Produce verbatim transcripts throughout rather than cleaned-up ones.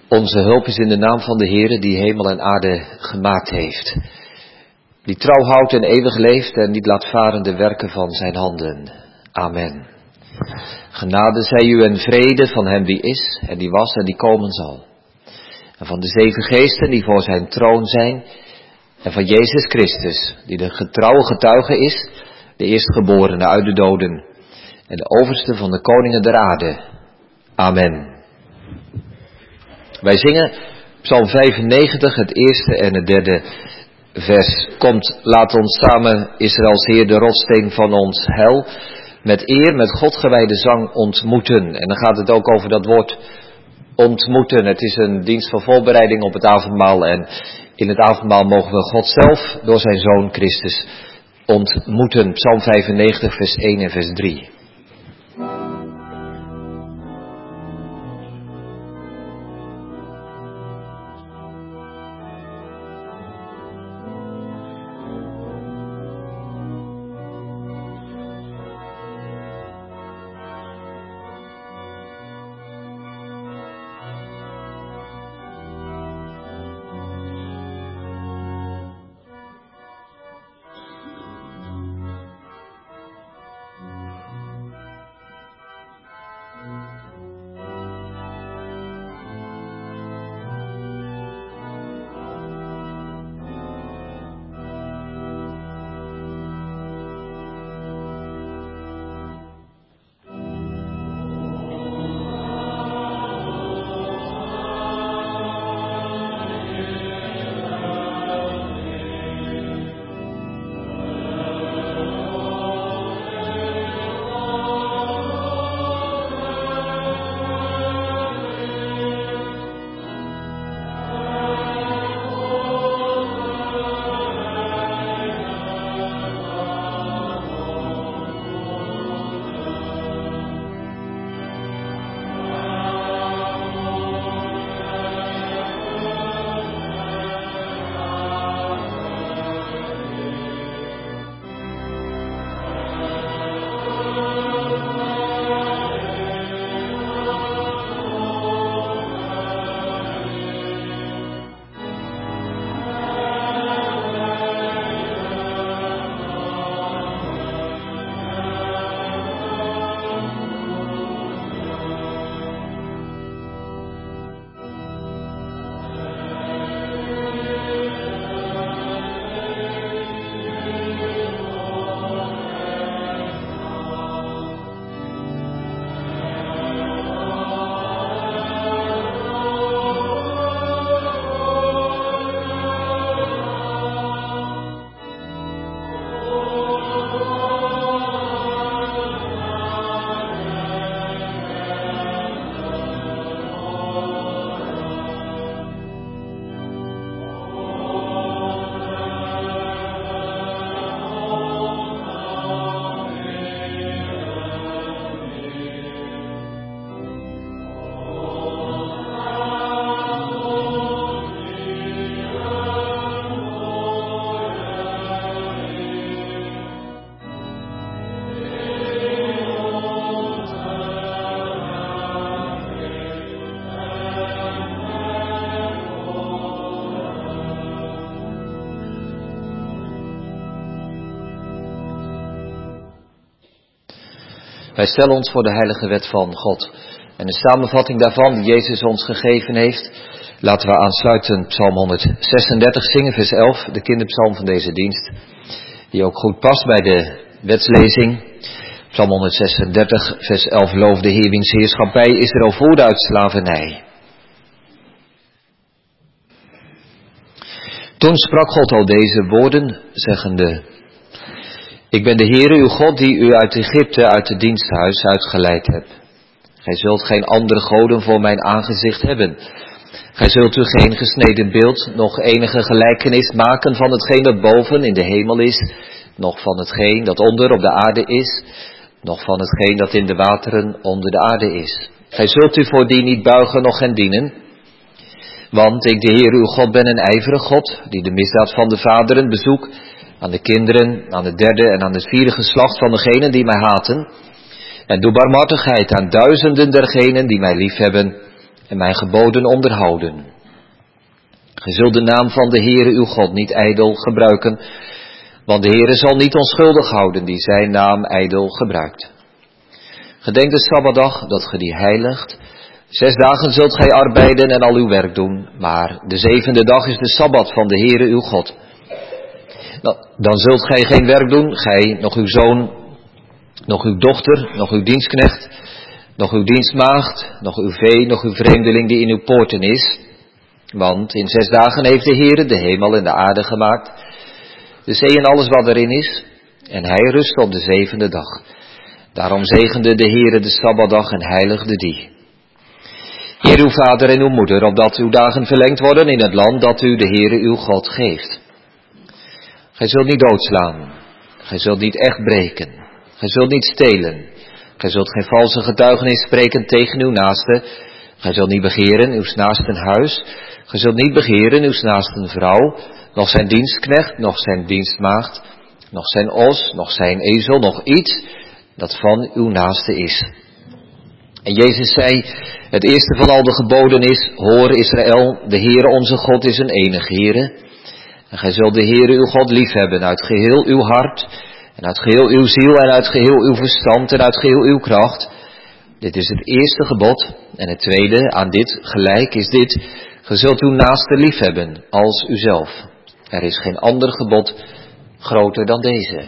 Onze hulp is in de naam van de Heere die hemel en aarde gemaakt heeft. Die trouw houdt en eeuwig leeft en niet laat varen de werken van zijn handen. Amen. Genade zij u en vrede van hem die is en die was en die komen zal. En van de zeven geesten die voor zijn troon zijn. En van Jezus Christus die de getrouwe getuige is. De eerstgeborene uit de doden. En de overste van de koningen der aarde. Amen. Wij zingen Psalm vijfennegentig, het eerste en het derde vers. Komt, laat ons samen Israëls Heer, de rotssteen van ons heil, met eer, met God gewijde zang ontmoeten. En dan gaat het ook over dat woord ontmoeten. Het is een dienst van voorbereiding op het avondmaal. En in het avondmaal mogen we God zelf door zijn Zoon Christus ontmoeten. Psalm vijfennegentig, vers één en vers drie. Wij stellen ons voor de heilige wet van God. En de samenvatting daarvan die Jezus ons gegeven heeft. Laten we aansluiten Psalm honderdzesendertig zingen, vers elf. De kinderpsalm van deze dienst. Die ook goed past bij de wetslezing. Psalm honderdzesendertig, vers elf. Loof de Heer wiens heerschappij Israël voerde uit slavernij. Toen sprak God al deze woorden, zeggende: Ik ben de Heere uw God die u uit Egypte, uit het diensthuis uitgeleid hebt. Gij zult geen andere goden voor mijn aangezicht hebben. Gij zult u geen gesneden beeld, nog enige gelijkenis maken van hetgeen dat boven in de hemel is, nog van hetgeen dat onder op de aarde is, nog van hetgeen dat in de wateren onder de aarde is. Gij zult u voor die niet buigen, noch hen dienen. Want ik, de Heer uw God, ben een ijverig God, die de misdaad van de vaderen bezoek, aan de kinderen, aan het derde en aan het vierde geslacht van degenen die mij haten. En doe barmhartigheid aan duizenden dergenen die mij liefhebben en mijn geboden onderhouden. Gij zult de naam van de Heere uw God niet ijdel gebruiken, want de Heere zal niet onschuldig houden die zijn naam ijdel gebruikt. Gedenk de Sabbatdag, dat ge die heiligt. Zes dagen zult gij arbeiden en al uw werk doen, maar de zevende dag is de Sabbat van de Heere uw God. Dan zult gij geen werk doen, gij, nog uw zoon, nog uw dochter, nog uw dienstknecht, nog uw dienstmaagd, nog uw vee, nog uw vreemdeling die in uw poorten is. Want in zes dagen heeft de Heere de hemel en de aarde gemaakt, de zee en alles wat erin is, en hij rust op de zevende dag. Daarom zegende de Heere de Sabbatdag en heiligde die. Eer uw vader en uw moeder, opdat uw dagen verlengd worden in het land dat u de Heere uw God geeft. Gij zult niet doodslaan, gij zult niet echt breken, gij zult niet stelen, gij zult geen valse getuigenis spreken tegen uw naaste, gij zult niet begeren uw naasten huis, gij zult niet begeren uw naasten vrouw, nog zijn dienstknecht, nog zijn dienstmaagd, nog zijn os, nog zijn ezel, nog iets dat van uw naaste is. En Jezus zei, het eerste van al de geboden is, hoor Israël, de Heere onze God is een enige Heere. En gij zult de Heere uw God liefhebben uit geheel uw hart, en uit geheel uw ziel, en uit geheel uw verstand, en uit geheel uw kracht. Dit is het eerste gebod. En het tweede, aan dit gelijk, is dit, gij zult uw naaste liefhebben als uzelf. Er is geen ander gebod groter dan deze.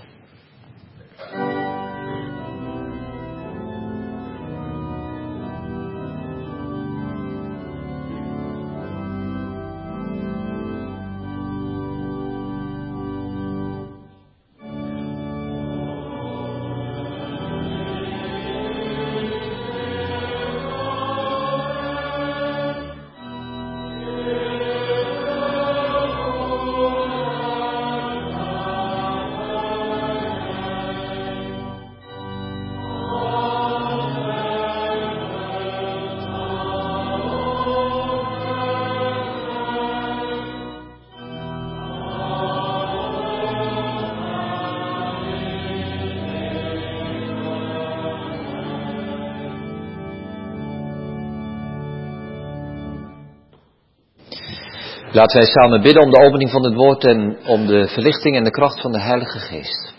Laten wij samen bidden om de opening van het woord en om de verlichting en de kracht van de Heilige Geest.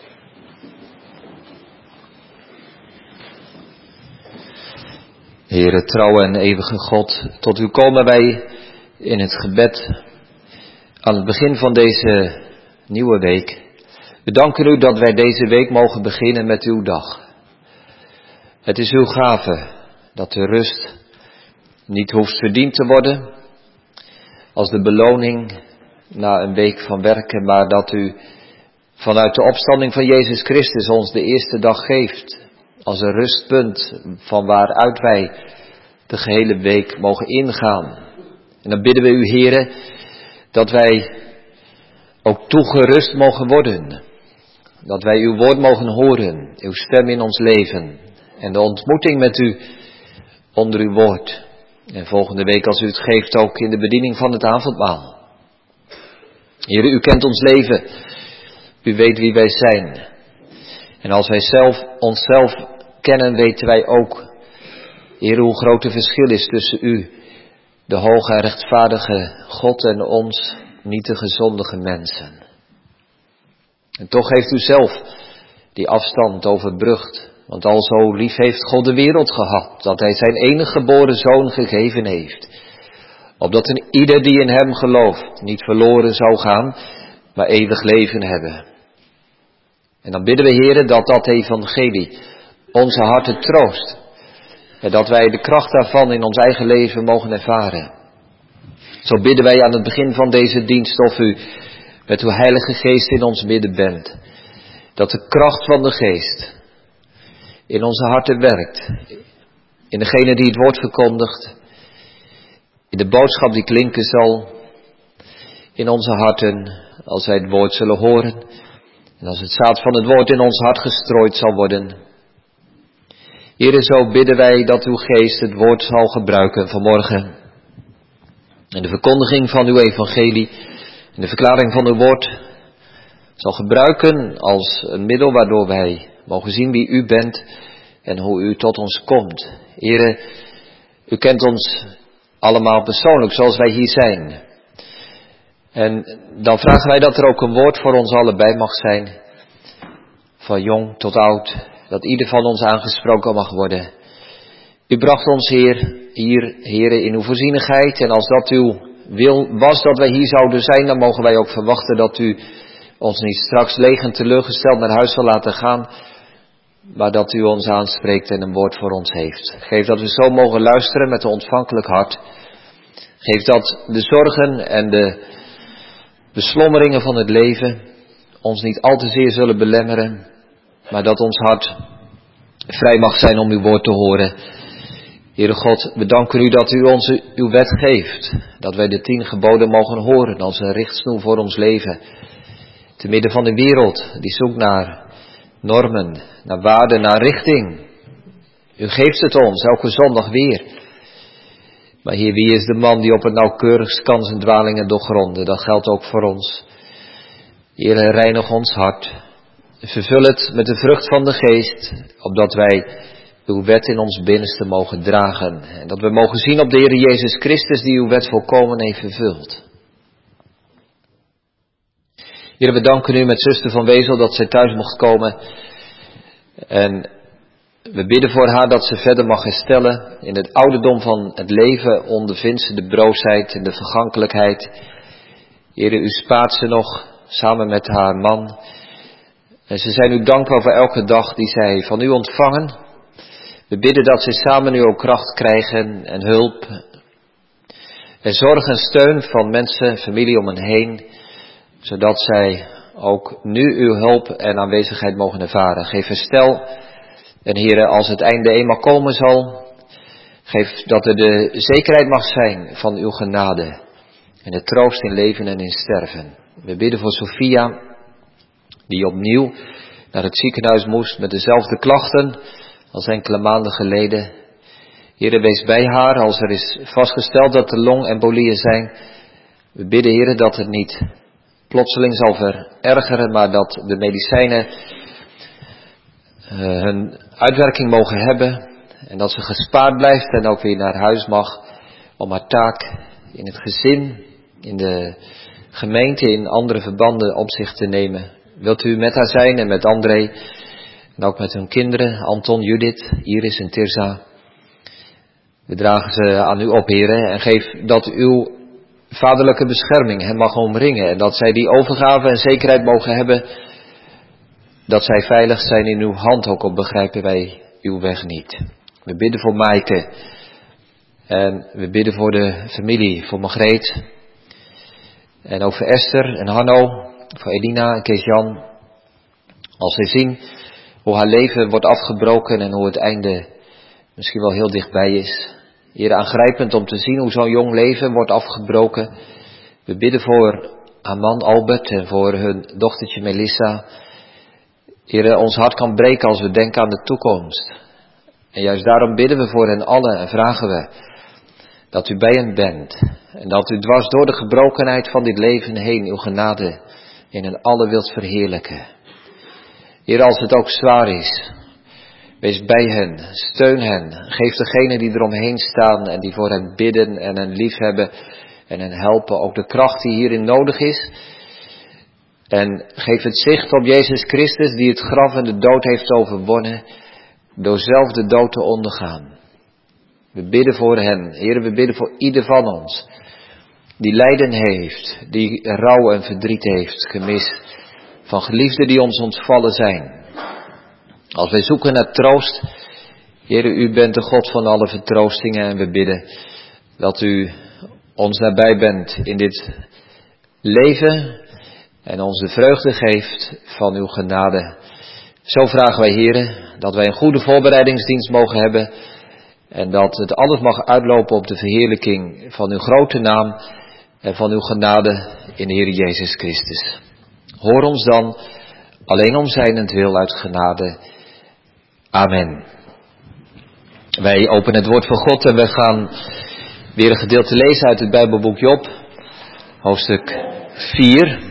Heere, trouwe en eeuwige God, tot u komen wij in het gebed aan het begin van deze nieuwe week. We danken u dat wij deze week mogen beginnen met uw dag. Het is uw gave dat de rust niet hoeft verdiend te worden als de beloning na een week van werken, maar dat u vanuit de opstanding van Jezus Christus ons de eerste dag geeft als een rustpunt van waaruit wij de gehele week mogen ingaan. En dan bidden we u, Heere, dat wij ook toegerust mogen worden. Dat wij uw woord mogen horen, uw stem in ons leven en de ontmoeting met u onder uw woord. En volgende week, als u het geeft, ook in de bediening van het avondmaal. Heere, u kent ons leven. U weet wie wij zijn. En als wij zelf onszelf kennen, weten wij ook, Heere, hoe groot het verschil is tussen u, de hoge en rechtvaardige God, en ons, niet de gezondige mensen. En toch heeft u zelf die afstand overbrugd. Want al zo lief heeft God de wereld gehad, dat hij zijn enige geboren zoon gegeven heeft. Opdat een ieder die in hem gelooft niet verloren zou gaan, maar eeuwig leven hebben. En dan bidden we, Heere, dat dat evangelie onze harten troost. En dat wij de kracht daarvan in ons eigen leven mogen ervaren. Zo bidden wij aan het begin van deze dienst of u met uw Heilige Geest in ons midden bent. Dat de kracht van de Geest in onze harten werkt, in degene die het woord verkondigt, in de boodschap die klinken zal, in onze harten, als wij het woord zullen horen, en als het zaad van het woord in ons hart gestrooid zal worden. Heere, zo bidden wij dat uw Geest het woord zal gebruiken vanmorgen, en de verkondiging van uw evangelie, en de verklaring van uw woord, zal gebruiken als een middel waardoor wij mogen zien wie u bent en hoe u tot ons komt. Heere, U kent ons allemaal persoonlijk zoals wij hier zijn. En dan vragen wij dat er ook een woord voor ons allebei mag zijn. Van jong tot oud. Dat ieder van ons aangesproken mag worden. U bracht ons, Heer, hier, Heere, in uw voorzienigheid. En als dat uw wil was dat wij hier zouden zijn, dan mogen wij ook verwachten dat u ons niet straks leeg en teleurgesteld naar huis zal laten gaan. Maar dat u ons aanspreekt en een woord voor ons heeft. Geef dat we zo mogen luisteren met een ontvankelijk hart. Geef dat de zorgen en de beslommeringen van het leven ons niet al te zeer zullen belemmeren. Maar dat ons hart vrij mag zijn om uw woord te horen. Heere God, we danken u dat u ons uw wet geeft. Dat wij de tien geboden mogen horen als een richtsnoer voor ons leven. Te midden van de wereld die zoekt naar normen, naar waarden, naar richting. U geeft het ons elke zondag weer. Maar Heer, wie is de man die op het nauwkeurigst kan zijn dwalingen doorgronden? Dat geldt ook voor ons. Heer, reinig ons hart. Vervul het met de vrucht van de geest, opdat wij uw wet in ons binnenste mogen dragen. En dat we mogen zien op de Heer Jezus Christus die uw wet volkomen heeft vervuld. Heer, we danken u met zuster Van Wezel dat zij thuis mocht komen. En we bidden voor haar dat ze verder mag herstellen. In het ouderdom van het leven ondervindt ze de broosheid en de vergankelijkheid. Heer, u spaart ze nog samen met haar man. En ze zijn u dankbaar voor elke dag die zij van u ontvangen. We bidden dat zij samen nu ook kracht krijgen en hulp. En zorg en steun van mensen en familie om hen heen. Zodat zij ook nu uw hulp en aanwezigheid mogen ervaren. Geef herstel. En Heere, als het einde eenmaal komen zal, geef dat er de zekerheid mag zijn van uw genade. En de troost in leven en in sterven. We bidden voor Sophia, die opnieuw naar het ziekenhuis moest met dezelfde klachten als enkele maanden geleden. Heere, wees bij haar als er is vastgesteld dat er longembolieën zijn. We bidden, Heere, dat het niet plotseling zal verergeren, maar dat de medicijnen uh, hun uitwerking mogen hebben. En dat ze gespaard blijft en ook weer naar huis mag om haar taak in het gezin, in de gemeente, in andere verbanden op zich te nemen. Wilt u met haar zijn en met André en ook met hun kinderen, Anton, Judith, Iris en Tirza. We dragen ze aan u op, Heere, en geef dat uw vaderlijke bescherming hen mag omringen. En dat zij die overgave en zekerheid mogen hebben, dat zij veilig zijn in uw hand, ook al begrijpen wij uw weg niet. We bidden voor Maaike. En we bidden voor de familie, voor Margreet. En ook voor Esther en Hanno, voor Elina en Kees-Jan. Als zij zien hoe haar leven wordt afgebroken en hoe het einde misschien wel heel dichtbij is. Heer, aangrijpend om te zien hoe zo'n jong leven wordt afgebroken. We bidden voor haar man Albert en voor hun dochtertje Melissa. Heer, ons hart kan breken als we denken aan de toekomst. En juist daarom bidden we voor hen allen en vragen we dat u bij hen bent. En dat u dwars door de gebrokenheid van dit leven heen uw genade in hen allen wilt verheerlijken. Heer, als het ook zwaar is, wees bij hen, steun hen. Geef degenen die eromheen staan en die voor hen bidden en hen liefhebben en hen helpen ook de kracht die hierin nodig is. En geef het zicht op Jezus Christus die het graf en de dood heeft overwonnen door zelf de dood te ondergaan. We bidden voor hen. Heer, we bidden voor ieder van ons die lijden heeft, die rouw en verdriet heeft, gemis van geliefden die ons ontvallen zijn. Als wij zoeken naar troost, Heer, u bent de God van alle vertroostingen en we bidden dat u ons nabij bent in dit leven en ons de vreugde geeft van uw genade. Zo vragen wij, Heer, dat wij een goede voorbereidingsdienst mogen hebben en dat het alles mag uitlopen op de verheerlijking van uw grote naam en van uw genade in de Heer Jezus Christus. Hoor ons dan, alleen om zijnentwil uit genade. Amen. Wij openen het woord van God en we gaan weer een gedeelte lezen uit het Bijbelboek Job, hoofdstuk vier.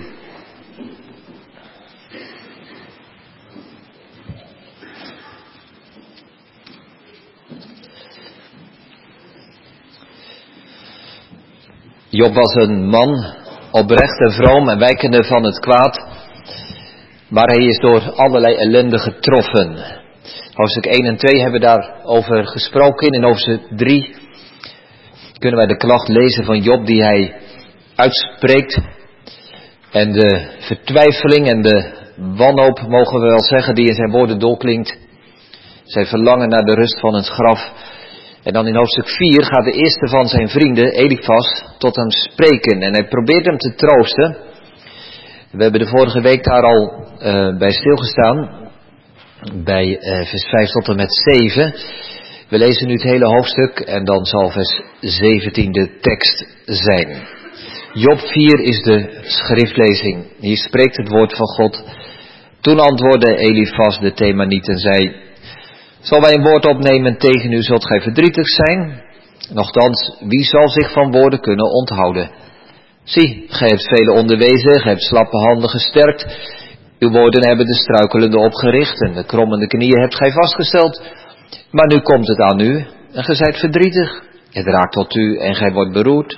Job was een man, oprecht en vroom en wijkende van het kwaad. Maar hij is door allerlei ellende getroffen. Hoofdstuk één en twee hebben daarover gesproken. In hoofdstuk drie kunnen wij de klacht lezen van Job die hij uitspreekt. En de vertwijfeling en de wanhoop, mogen we wel zeggen, die in zijn woorden doorklinkt. Zijn verlangen naar de rust van het graf. En dan in hoofdstuk vier gaat de eerste van zijn vrienden, Elifas, tot hem spreken. En hij probeert hem te troosten. We hebben de vorige week daar al uh, bij stilgestaan. Bij uh, vers vijf tot en met zeven. We lezen nu het hele hoofdstuk en dan zal vers zeventien de tekst zijn. Job vier is de schriftlezing. Hier spreekt het woord van God. Toen antwoordde Elifas de Themaniet en zei: zal wij een woord opnemen tegen u, zult gij verdrietig zijn? Nochtans, wie zal zich van woorden kunnen onthouden? Zie, gij hebt velen onderwezen, gij hebt slappe handen gesterkt. Uw woorden hebben de struikelende opgericht en de krommende knieën hebt gij vastgesteld. Maar nu komt het aan u en gij zijt verdrietig. Het raakt tot u en gij wordt beroerd.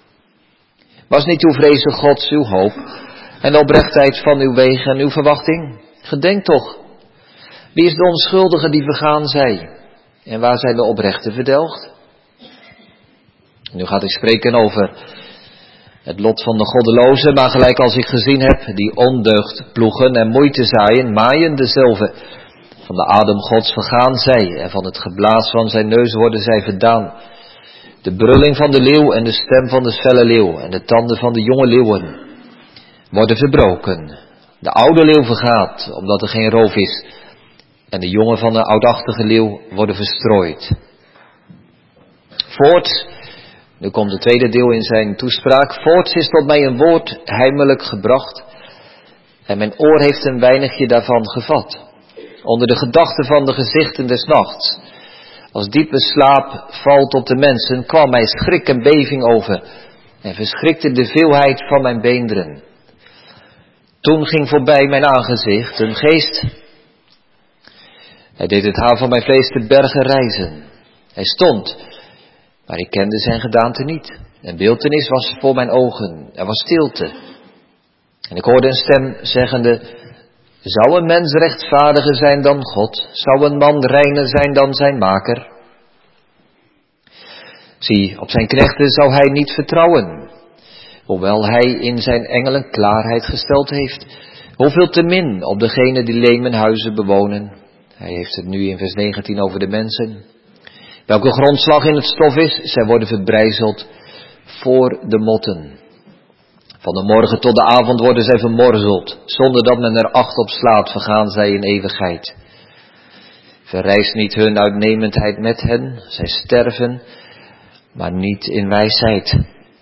Was niet uw vrezen Gods uw hoop en de oprechtheid van uw wegen en uw verwachting? Gedenk toch. Wie is de onschuldige die vergaan zij? En waar zijn de oprechten verdelgd? Nu gaat ik spreken over het lot van de goddelozen, maar gelijk als ik gezien heb, die ondeugd ploegen en moeite zaaien, maaien dezelfde. Van de adem Gods vergaan zij, en van het geblaas van zijn neus worden zij verdaan. De brulling van de leeuw en de stem van de felle leeuw en de tanden van de jonge leeuwen worden verbroken. De oude leeuw vergaat, omdat er geen roof is. En de jongen van de oudachtige leeuw worden verstrooid. Voorts, nu komt het tweede deel in zijn toespraak. Voorts is tot mij een woord heimelijk gebracht. En mijn oor heeft een weinigje daarvan gevat. Onder de gedachten van de gezichten des nachts. Als diepe slaap valt op de mensen, kwam mij schrik en beving over. En verschrikte de veelheid van mijn beenderen. Toen ging voorbij mijn aangezicht een geest. Hij deed het haar van mijn vlees te bergen reizen. Hij stond, maar ik kende zijn gedaante niet. Een beeltenis was voor mijn ogen. Er was stilte. En ik hoorde een stem zeggende: zou een mens rechtvaardiger zijn dan God? Zou een man reiner zijn dan zijn maker? Zie, op zijn knechten zou hij niet vertrouwen, hoewel hij in zijn engelen klaarheid gesteld heeft. Hoeveel te min op degenen die lemenhuizen bewonen. Hij heeft het nu in vers negentien over de mensen. Welke grondslag in het stof is, zij worden verbrijzeld voor de motten. Van de morgen tot de avond worden zij vermorzeld. Zonder dat men er acht op slaat, vergaan zij in eeuwigheid. Verrijst niet hun uitnemendheid met hen. Zij sterven, maar niet in wijsheid.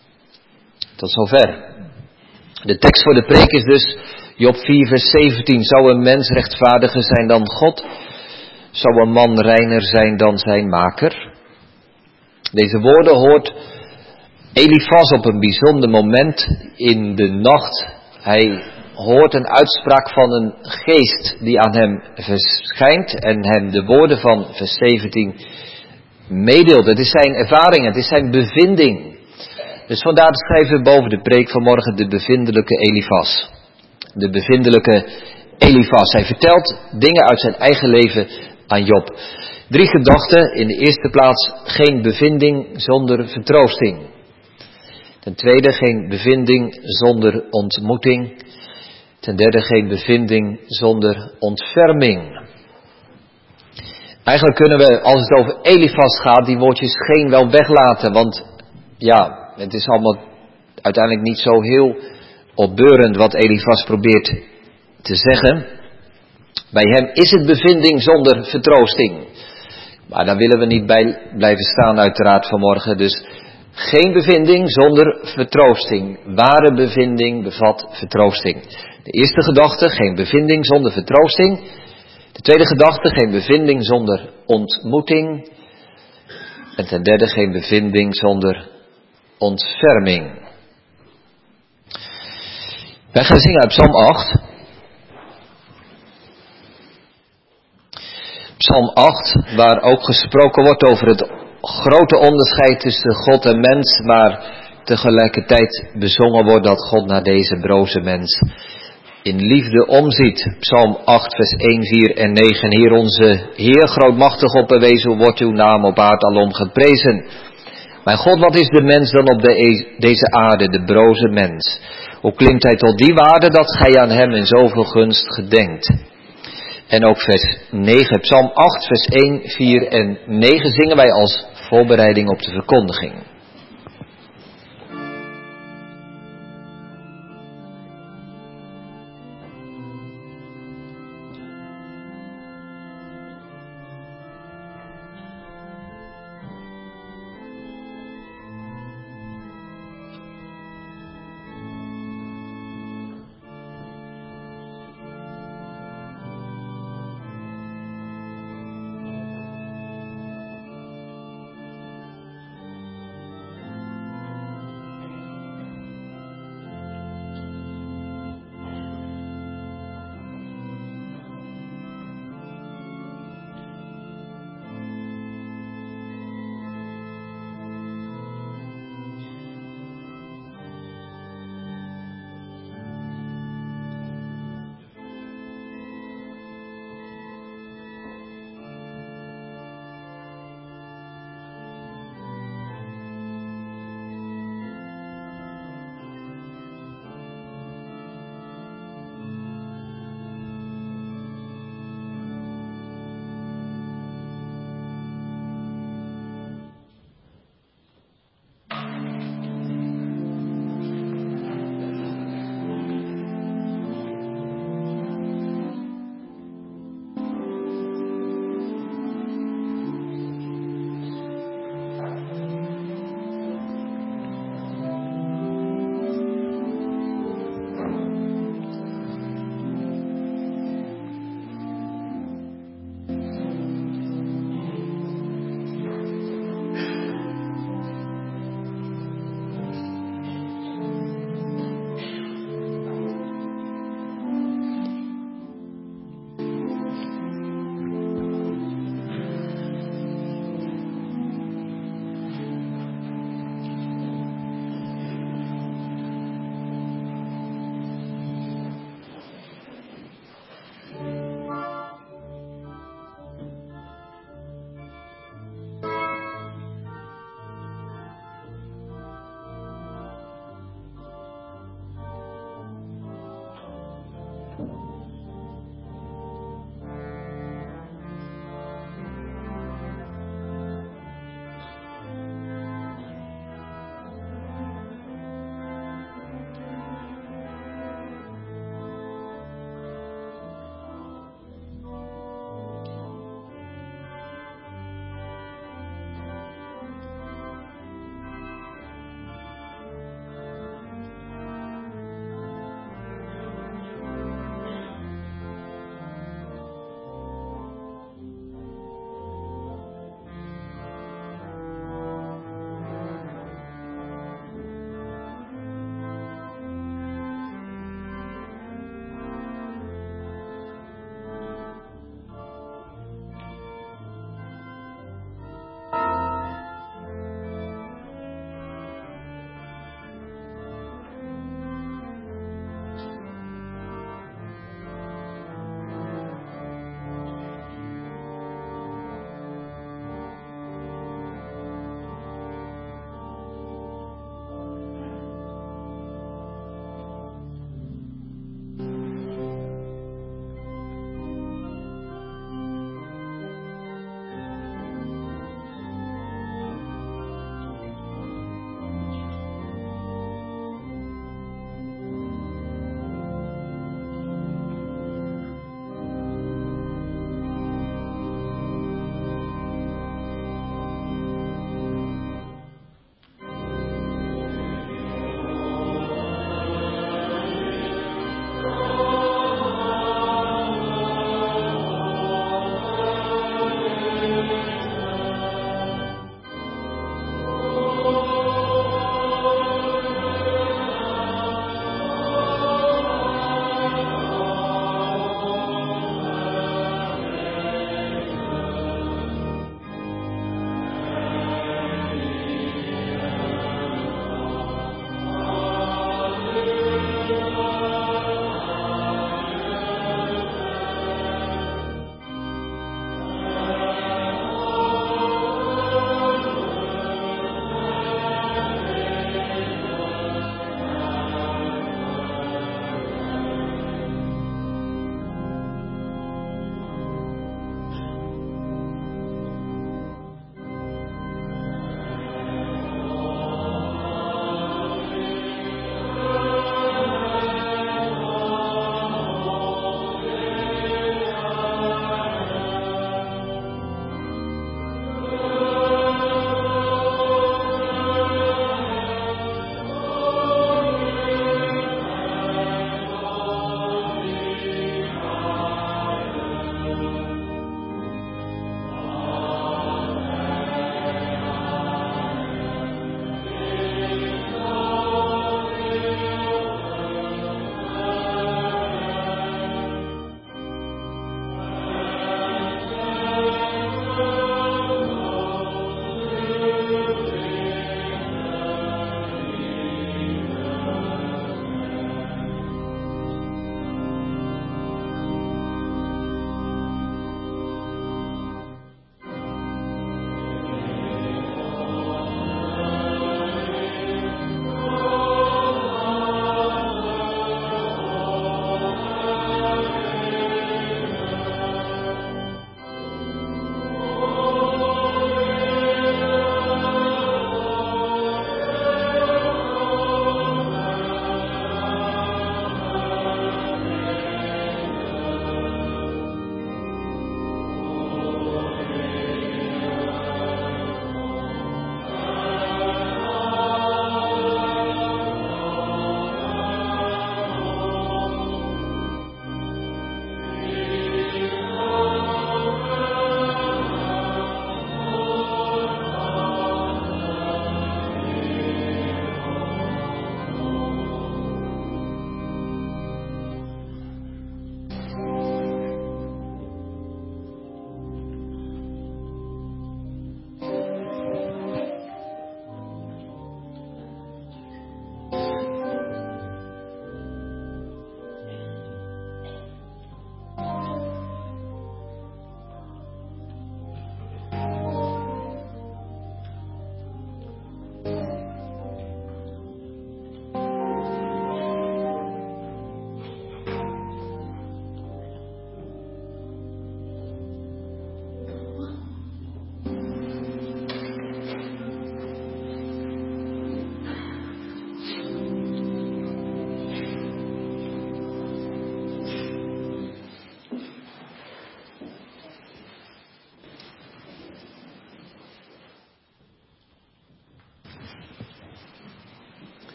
Tot zover. De tekst voor de preek is dus Job vier vers zeventien. Zou een mens rechtvaardiger zijn dan God? Zou een man reiner zijn dan zijn maker? Deze woorden hoort Elifas op een bijzonder moment in de nacht. Hij hoort een uitspraak van een geest die aan hem verschijnt en hem de woorden van vers zeventien meedeelt. Het is zijn ervaring, het is zijn bevinding. Dus vandaar schrijven we boven de preek vanmorgen de bevindelijke Elifas. De bevindelijke Elifas. Hij vertelt dingen uit zijn eigen leven aan Job. Drie gedachten. In de eerste plaats geen bevinding zonder vertroosting. Ten tweede geen bevinding zonder ontmoeting. Ten derde geen bevinding zonder ontferming. Eigenlijk kunnen we, als het over Elifas gaat, die woordjes geen wel weglaten. Want ja, het is allemaal uiteindelijk niet zo heel opbeurend wat Elifas probeert te zeggen. Bij hem is het bevinding zonder vertroosting. Maar daar willen we niet bij blijven staan uiteraard vanmorgen. Dus geen bevinding zonder vertroosting. Ware bevinding bevat vertroosting. De eerste gedachte, geen bevinding zonder vertroosting. De tweede gedachte, geen bevinding zonder ontmoeting. En ten derde, geen bevinding zonder ontferming. Wij gaan zingen uit Psalm acht. Psalm acht, waar ook gesproken wordt over het grote onderscheid tussen God en mens, maar tegelijkertijd bezongen wordt dat God naar deze broze mens in liefde omziet. Psalm acht, vers één, vier en negen. Heer onze Heer, grootmachtig opperwezen, hoe wordt uw naam op aard alom geprezen. Mijn God, wat is de mens dan op de, deze aarde, de broze mens? Hoe klimt hij tot die waarde dat gij aan hem in zoveel gunst gedenkt? En ook vers negen, Psalm acht, vers één, vier en negen zingen wij als voorbereiding op de verkondiging.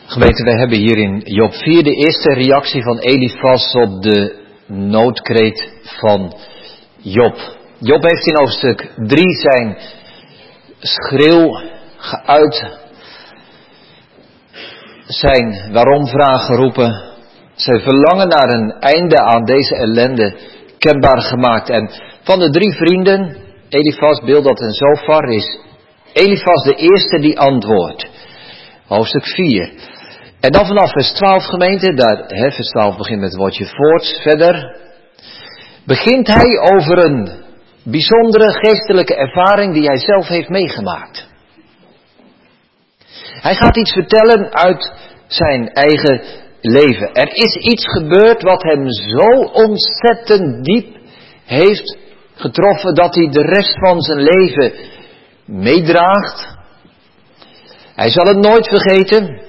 Gemeente, wij hebben hier in Job vier de eerste reactie van Elifas op de noodkreet van Job. Job heeft in hoofdstuk drie zijn schreeuw geuit, zijn waarom-vraag geroepen, zijn verlangen naar een einde aan deze ellende kenbaar gemaakt. En van de drie vrienden, Elifas, Bildad en Zofar, is Elifas de eerste die antwoordt. Hoofdstuk vier. En dan vanaf vers twaalf, gemeente, daar, hè, vers twaalf begint met het woordje voorts, verder begint hij over een bijzondere geestelijke ervaring die hij zelf heeft meegemaakt. Hij gaat iets vertellen uit zijn eigen leven. Er is iets gebeurd wat hem zo ontzettend diep heeft getroffen dat hij de rest van zijn leven meedraagt. Hij zal het nooit vergeten.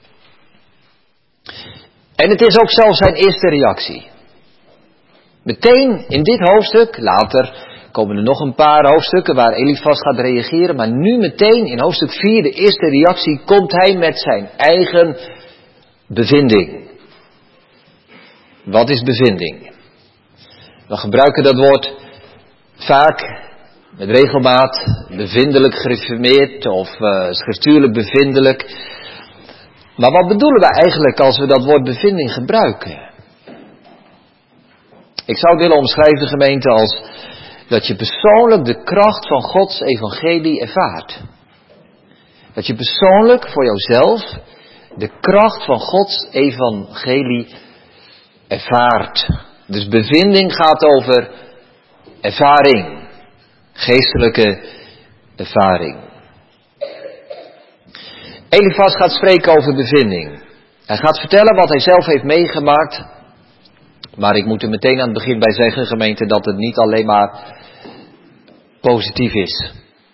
En het is ook zelfs zijn eerste reactie. Meteen in dit hoofdstuk, later komen er nog een paar hoofdstukken waar Elifas gaat reageren, maar nu meteen in hoofdstuk vier, de eerste reactie, komt hij met zijn eigen bevinding. Wat is bevinding? We gebruiken dat woord vaak met regelmaat, bevindelijk gereformeerd of uh, schriftuurlijk bevindelijk. Maar wat bedoelen we eigenlijk als we dat woord bevinding gebruiken? Ik zou het willen omschrijven, gemeente, als dat je persoonlijk de kracht van Gods evangelie ervaart. Dat je persoonlijk voor jouzelf de kracht van Gods evangelie ervaart. Dus bevinding gaat over ervaring. Geestelijke ervaring. Elifas gaat spreken over bevinding. Hij gaat vertellen wat hij zelf heeft meegemaakt. Maar ik moet er meteen aan het begin bij zeggen, gemeente, dat het niet alleen maar positief is.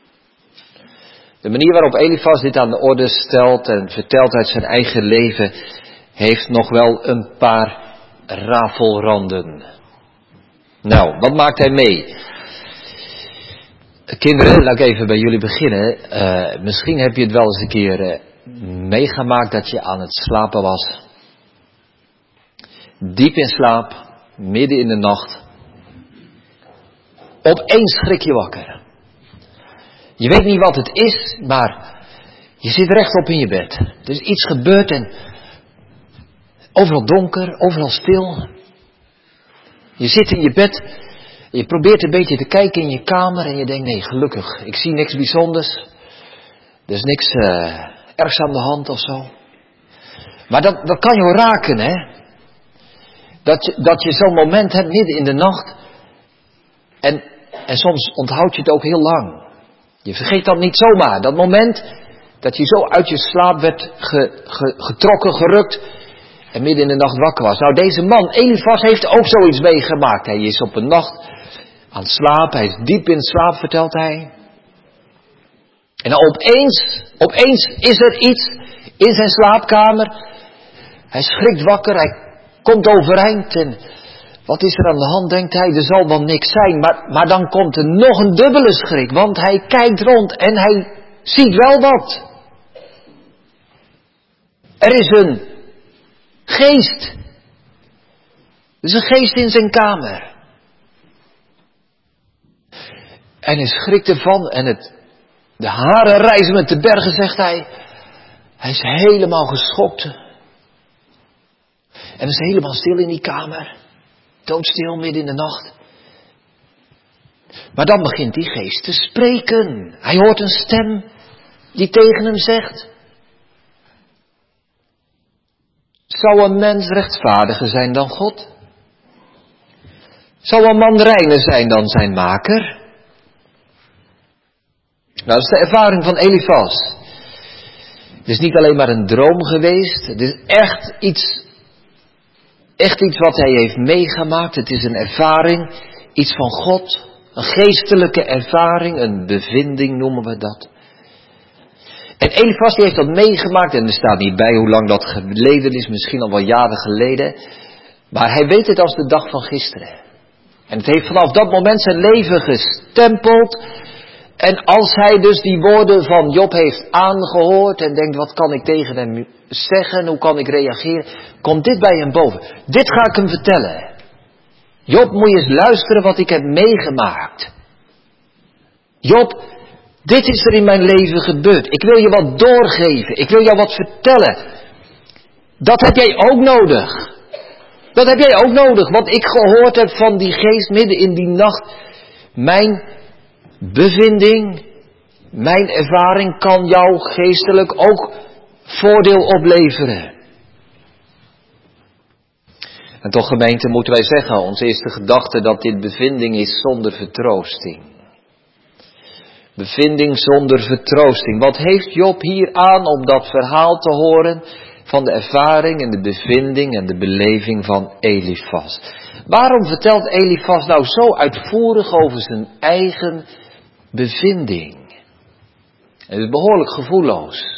De manier waarop Elifas dit aan de orde stelt en vertelt uit zijn eigen leven, heeft nog wel een paar rafelranden. Nou, wat maakt hij mee? Kinderen, laat ik even bij jullie beginnen. Uh, misschien heb je het wel eens een keer uh, meegemaakt dat je aan het slapen was. Diep in slaap, midden in de nacht. Opeens schrik je wakker. Je weet niet wat het is, maar je zit rechtop in je bed. Er is iets gebeurd en overal donker, overal stil. Je zit in je bed, je probeert een beetje te kijken in je kamer en je denkt, nee, gelukkig, ik zie niks bijzonders. Er is niks uh, ergs aan de hand of zo. Maar dat, dat kan je raken, hè. Dat je, dat je zo'n moment hebt midden in de nacht. En, en soms onthoud je het ook heel lang. Je vergeet dat niet zomaar. Dat moment dat je zo uit je slaap werd ge, ge, getrokken, gerukt. En midden in de nacht wakker was. Nou, deze man, Elifas, heeft ook zoiets meegemaakt. Hij is op een nacht aan het slapen. Hij is diep in slaap, vertelt hij. En dan opeens, opeens is er iets in zijn slaapkamer. Hij schrikt wakker, hij komt overeind en wat is er aan de hand, denkt hij, er zal wel niks zijn. Maar, maar dan komt er nog een dubbele schrik, want hij kijkt rond en hij ziet wel wat. Er is een geest. Er is een geest in zijn kamer. En hij schrikt ervan en het, de haren rijzen met de bergen, zegt hij. Hij is helemaal geschokt. En het is helemaal stil in die kamer. Doodstil midden in de nacht. Maar dan begint die geest te spreken. Hij hoort een stem die tegen hem zegt. Zou een mens rechtvaardiger zijn dan God? Zou een man reiner zijn dan zijn maker? Nou, dat is de ervaring van Elifas. Het is niet alleen maar een droom geweest. Het is echt iets, echt iets wat hij heeft meegemaakt. Het is een ervaring, iets van God. Een geestelijke ervaring, een bevinding noemen we dat. En Elifas die heeft dat meegemaakt. En er staat niet bij hoe lang dat geleden is. Misschien al wel jaren geleden. Maar hij weet het als de dag van gisteren. En het heeft vanaf dat moment zijn leven gestempeld. En als hij dus die woorden van Job heeft aangehoord en denkt, wat kan ik tegen hem zeggen, hoe kan ik reageren, komt dit bij hem boven. Dit ga ik hem vertellen. Job, moet je eens luisteren wat ik heb meegemaakt. Job, dit is er in mijn leven gebeurd. Ik wil je wat doorgeven. Ik wil jou wat vertellen. Dat heb jij ook nodig. Dat heb jij ook nodig. Wat ik gehoord heb van die geest midden in die nacht. Mijn bevinding, mijn ervaring kan jou geestelijk ook voordeel opleveren. En toch, gemeente, moeten wij zeggen, onze eerste gedachte dat dit bevinding is zonder vertroosting. Bevinding zonder vertroosting. Wat heeft Job hier aan om dat verhaal te horen van de ervaring en de bevinding en de beleving van Elifas? Waarom vertelt Elifas nou zo uitvoerig over zijn eigen bevinding? Het is behoorlijk gevoelloos.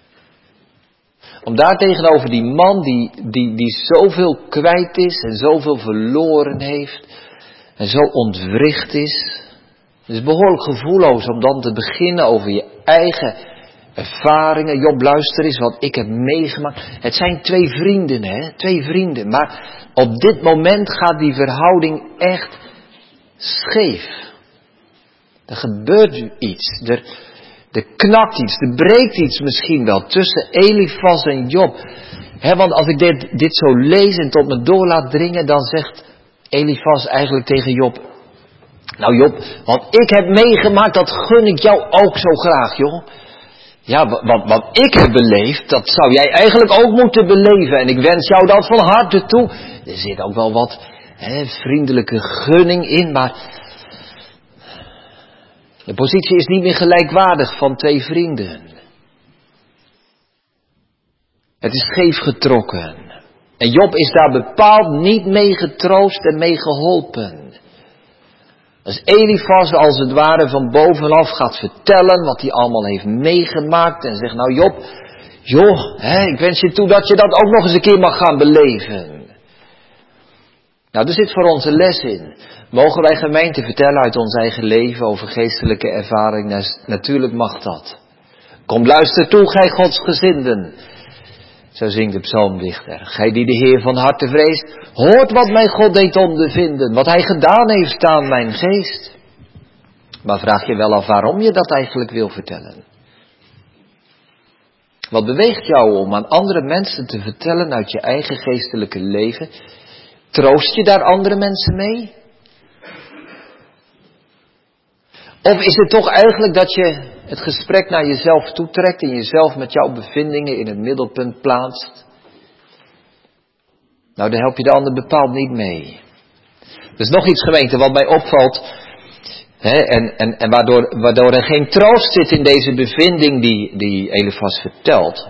Om daar tegenover die man die, die, die zoveel kwijt is en zoveel verloren heeft en zo ontwricht is. Het is behoorlijk gevoelloos om dan te beginnen over je eigen ervaringen. Job, luister eens wat ik heb meegemaakt. Het zijn twee vrienden, hè? Twee vrienden. Maar op dit moment gaat die verhouding echt scheef. Er gebeurt iets. Er, er knakt iets. Er breekt iets misschien wel tussen Elifas en Job. He, want als ik dit, dit zo lees en tot me door laat dringen, dan zegt Elifas eigenlijk tegen Job: nou Job, wat ik heb meegemaakt, dat gun ik jou ook zo graag, joh. Ja, wat, wat ik heb beleefd, dat zou jij eigenlijk ook moeten beleven. En ik wens jou dat van harte toe. Er zit ook wel wat hè, vriendelijke gunning in, maar de positie is niet meer gelijkwaardig van twee vrienden. Het is scheef getrokken. En Job is daar bepaald niet mee getroost en mee geholpen. Als Elifas als het ware van bovenaf gaat vertellen wat hij allemaal heeft meegemaakt en zegt, nou Job, joh, hè, ik wens je toe dat je dat ook nog eens een keer mag gaan beleven. Nou, er zit voor ons een les in. Mogen wij gemeente vertellen uit ons eigen leven over geestelijke ervaring? Natuurlijk mag dat. Kom luister toe, gij godsgezinden. Zo zingt de psalmdichter. Gij die de Heer van harte vreest, hoort wat mijn God deed ondervinden, wat hij gedaan heeft aan mijn geest. Maar vraag je wel af waarom je dat eigenlijk wil vertellen. Wat beweegt jou om aan andere mensen te vertellen uit je eigen geestelijke leven? Troost je daar andere mensen mee? Of is het toch eigenlijk dat je het gesprek naar jezelf toetrekt en jezelf met jouw bevindingen in het middelpunt plaatst? Nou, daar help je de ander bepaald niet mee. Er is nog iets, gemeente, wat mij opvalt. Hè, en en, en waardoor, waardoor er geen troost zit in deze bevinding die, die Elifas vertelt.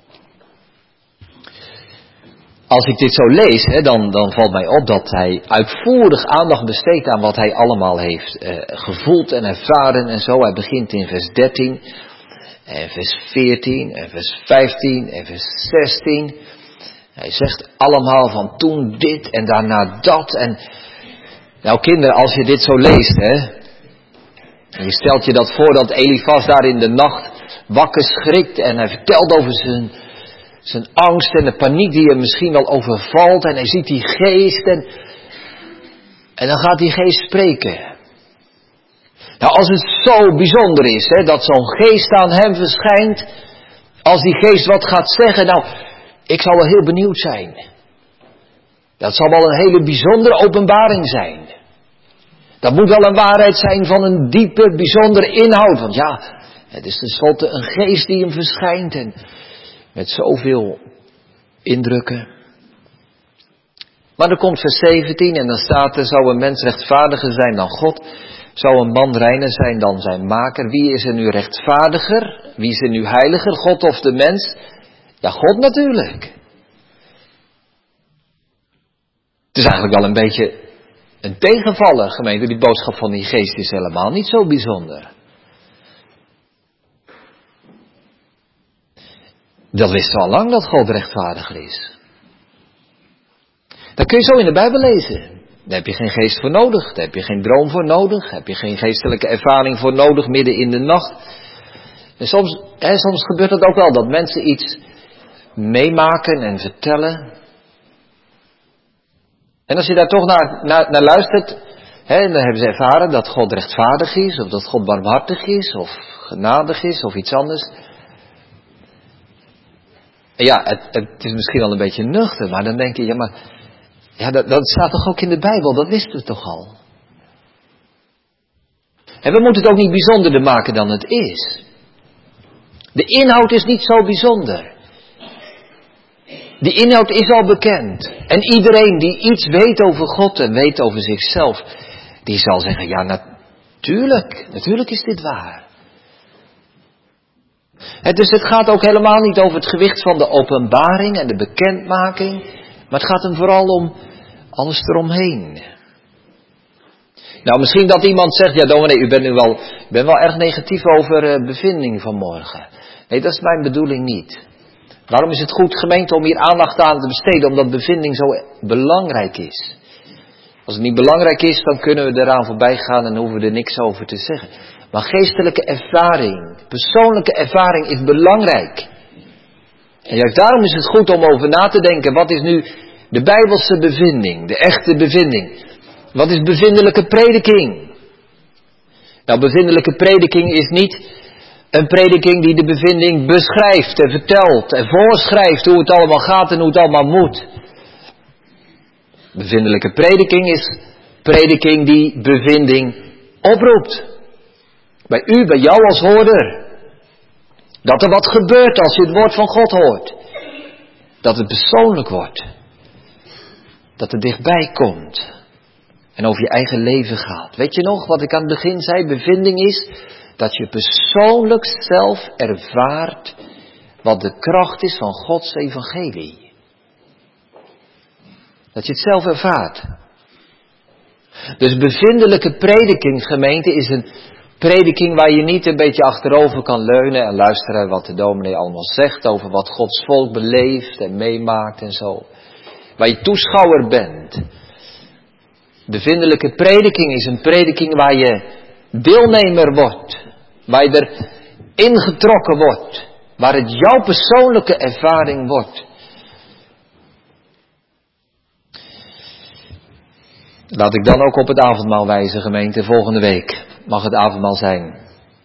Als ik dit zo lees, hè, dan, dan valt mij op dat hij uitvoerig aandacht besteedt aan wat hij allemaal heeft eh, gevoeld en ervaren en zo. Hij begint in vers dertien, en vers veertien, en vers vijftien, en vers zestien. Hij zegt allemaal van toen dit en daarna dat. En nou kinderen, als je dit zo leest, hè, en je stelt je dat voor dat Elifas daar in de nacht wakker schrikt en hij vertelt over zijn... Zijn angst en de paniek die hem misschien wel overvalt. En hij ziet die geest. En, en dan gaat die geest spreken. Nou, als het zo bijzonder is, hè, dat zo'n geest aan hem verschijnt. Als die geest wat gaat zeggen. Nou, ik zal wel heel benieuwd zijn. Dat zal wel een hele bijzondere openbaring zijn. Dat moet wel een waarheid zijn van een diepe, bijzondere inhoud. Want ja, het is tenslotte een geest die hem verschijnt. En met zoveel indrukken. Maar dan komt vers zeventien en dan staat er, zou een mens rechtvaardiger zijn dan God? Zou een man reiner zijn dan zijn maker? Wie is er nu rechtvaardiger? Wie is er nu heiliger? God of de mens? Ja, God natuurlijk. Het is eigenlijk wel een beetje een tegenvaller, gemeente. Die boodschap van die geest is helemaal niet zo bijzonder. Dat wisten we al lang dat God rechtvaardiger is. Dat kun je zo in de Bijbel lezen. Daar heb je geen geest voor nodig, daar heb je geen droom voor nodig, daar heb je geen geestelijke ervaring voor nodig midden in de nacht. En soms, hè, soms gebeurt het ook wel dat mensen iets meemaken en vertellen. En als je daar toch naar, naar, naar luistert, hè, dan hebben ze ervaren dat God rechtvaardig is, of dat God barmhartig is, of genadig is, of iets anders. En ja, het, het is misschien wel een beetje nuchter, maar dan denk je, ja maar, ja, dat, dat staat toch ook in de Bijbel, dat wisten we toch al. En we moeten het ook niet bijzonderder maken dan het is. De inhoud is niet zo bijzonder. De inhoud is al bekend. En iedereen die iets weet over God en weet over zichzelf, die zal zeggen, ja natuurlijk, natuurlijk is dit waar. En dus het gaat ook helemaal niet over het gewicht van de openbaring en de bekendmaking, maar het gaat hem vooral om alles eromheen. Nou, misschien dat iemand zegt, ja dominee, u bent nu wel, u bent wel erg negatief over uh, bevinding vanmorgen. Nee, dat is mijn bedoeling niet. Waarom is het goed, gemeente, om hier aandacht aan te besteden, omdat bevinding zo belangrijk is. Als het niet belangrijk is, dan kunnen we eraan voorbij gaan en hoeven we er niks over te zeggen. Maar geestelijke ervaring, persoonlijke ervaring is belangrijk. En juist daarom is het goed om over na te denken, wat is nu de Bijbelse bevinding, de echte bevinding? Wat is bevindelijke prediking? Nou, bevindelijke prediking is niet een prediking die de bevinding beschrijft en vertelt en voorschrijft hoe het allemaal gaat en hoe het allemaal moet. Bevindelijke prediking is prediking die bevinding oproept. Bij u, bij jou als hoorder. Dat er wat gebeurt als je het woord van God hoort. Dat het persoonlijk wordt. Dat het dichtbij komt. En over je eigen leven gaat. Weet je nog wat ik aan het begin zei? Bevinding is dat je persoonlijk zelf ervaart wat de kracht is van Gods evangelie. Dat je het zelf ervaart. Dus bevindelijke prediking, gemeente, is een prediking waar je niet een beetje achterover kan leunen en luisteren wat de dominee allemaal zegt over wat Gods volk beleeft en meemaakt en zo. Waar je toeschouwer bent. Bevindelijke prediking is een prediking waar je deelnemer wordt. Waar je er ingetrokken wordt. Waar het jouw persoonlijke ervaring wordt. Laat ik dan ook op het avondmaal wijzen, gemeente. Volgende week mag het avondmaal zijn.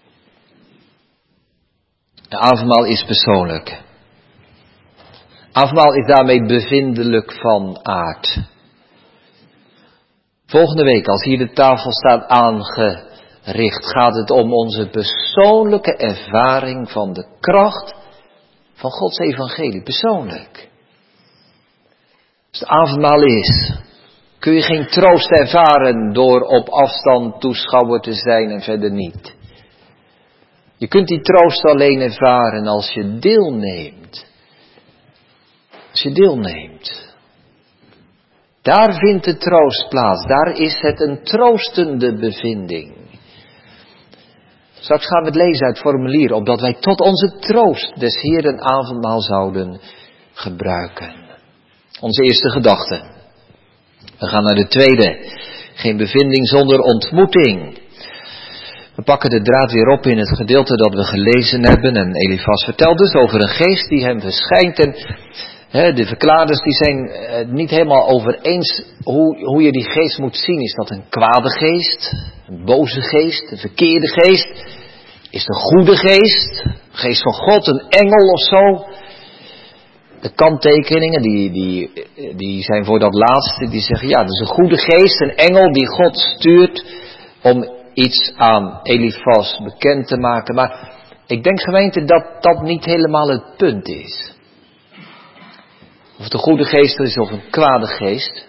De avondmaal is persoonlijk. Avondmaal is daarmee bevindelijk van aard. Volgende week, als hier de tafel staat aangericht, gaat het om onze persoonlijke ervaring van de kracht van Gods evangelie. Persoonlijk. Als het avondmaal is, kun je geen troost ervaren door op afstand toeschouwer te zijn en verder niet. Je kunt die troost alleen ervaren als je deelneemt. Als je deelneemt. Daar vindt de troost plaats. Daar is het een troostende bevinding. Straks gaan we het lezen uit het formulier, opdat wij tot onze troost des Heeren avondmaal zouden gebruiken. Onze eerste gedachte. We gaan naar de tweede. Geen bevinding zonder ontmoeting. We pakken de draad weer op in het gedeelte dat we gelezen hebben. En Elifas vertelt dus over een geest die hem verschijnt. En he, de verklaarders die zijn uh, niet helemaal over eens hoe, hoe je die geest moet zien. Is dat een kwade geest? Een boze geest? Een verkeerde geest? Is het een goede geest? Een geest van God? Een engel of zo? De kanttekeningen die, die, die zijn voor dat laatste. Die zeggen ja, dat is een goede geest. Een engel die God stuurt om iets aan Elifas bekend te maken. Maar ik denk, gemeente, dat dat niet helemaal het punt is. Of het een goede geest is of een kwade geest.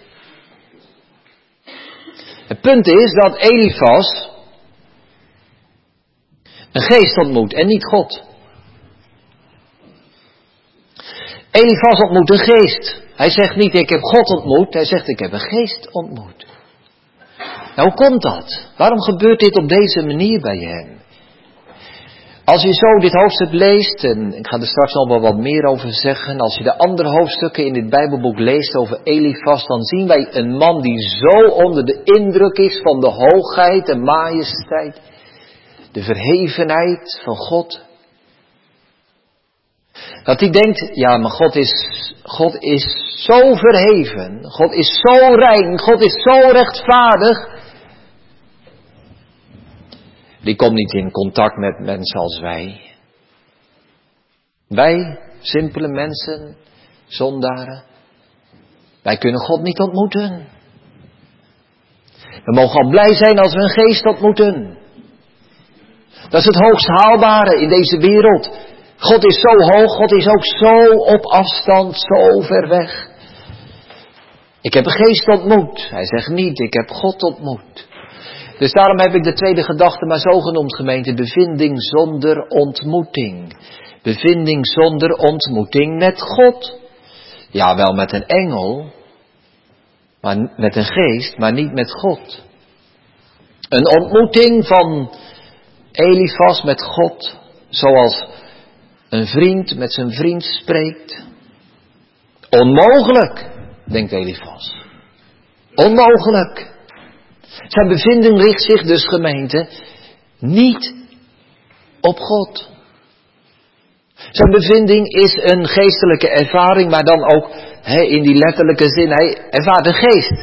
Het punt is dat Elifas een geest ontmoet en niet God. Elifas ontmoet een geest. Hij zegt niet ik heb God ontmoet, hij zegt ik heb een geest ontmoet. Nou, hoe komt dat? Waarom gebeurt dit op deze manier bij hem? Als je zo dit hoofdstuk leest, en ik ga er straks nog wel wat meer over zeggen, als je de andere hoofdstukken in dit Bijbelboek leest over Elifas, dan zien wij een man die zo onder de indruk is van de hoogheid en majesteit, de verhevenheid van God, dat hij denkt, ja, maar God is, God is zo verheven, God is zo rein, God is zo rechtvaardig. Die komt niet in contact met mensen als wij. Wij, simpele mensen, zondaren, wij kunnen God niet ontmoeten. We mogen al blij zijn als we een geest ontmoeten. Dat is het hoogst haalbare in deze wereld. God is zo hoog, God is ook zo op afstand, zo ver weg. Ik heb een geest ontmoet. Hij zegt niet, ik heb God ontmoet. Dus daarom heb ik de tweede gedachte maar zo genoemd, gemeente. Bevinding zonder ontmoeting. Bevinding zonder ontmoeting met God. Ja, wel met een engel. Maar met een geest, maar niet met God. Een ontmoeting van Elifas met God. Zoals een vriend met zijn vriend spreekt. Onmogelijk, denkt Elifas. Onmogelijk. Zijn bevinding richt zich dus, gemeente, niet op God. Zijn bevinding is een geestelijke ervaring, maar dan ook he, in die letterlijke zin, hij ervaart de geest.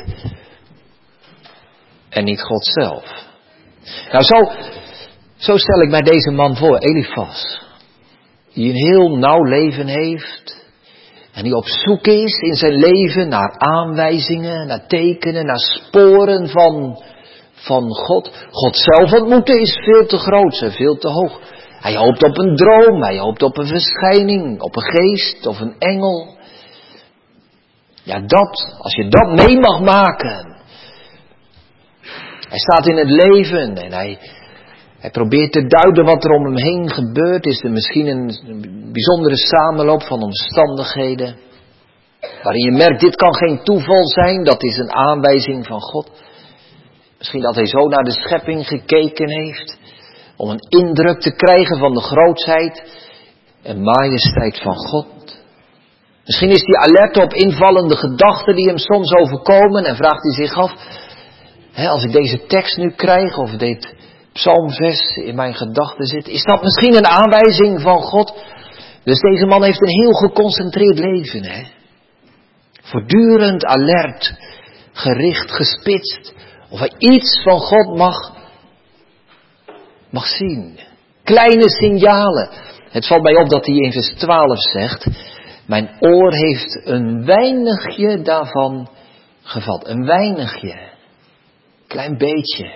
En niet God zelf. Nou, zo, zo stel ik mij deze man voor, Elifas. Die een heel nauw leven heeft. En die op zoek is in zijn leven naar aanwijzingen, naar tekenen, naar sporen van, van God. God zelf ontmoeten is veel te groot en veel te hoog. Hij hoopt op een droom, hij hoopt op een verschijning, op een geest of een engel. Ja, dat, als je dat mee mag maken. Hij staat in het leven en hij, hij probeert te duiden wat er om hem heen gebeurt. Is er misschien een bijzondere samenloop van omstandigheden. Waarin je merkt, dit kan geen toeval zijn, dat is een aanwijzing van God. Misschien dat hij zo naar de schepping gekeken heeft. Om een indruk te krijgen van de grootheid en majesteit van God. Misschien is hij alert op invallende gedachten die hem soms overkomen. En vraagt hij zich af, hè, als ik deze tekst nu krijg, of dit psalmvers in mijn gedachten zit, is dat misschien een aanwijzing van God? Dus deze man heeft een heel geconcentreerd leven, hè. Voortdurend alert, gericht, gespitst. Of hij iets van God mag, mag zien. Kleine signalen. Het valt mij op dat hij in vers twaalf zegt, mijn oor heeft een weinigje daarvan gevat. Een weinigje. Klein beetje.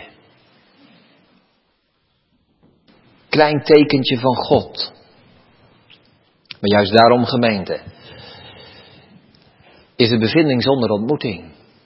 Klein tekentje van God. Maar juist daarom, gemeente, is de bevinding zonder ontmoeting.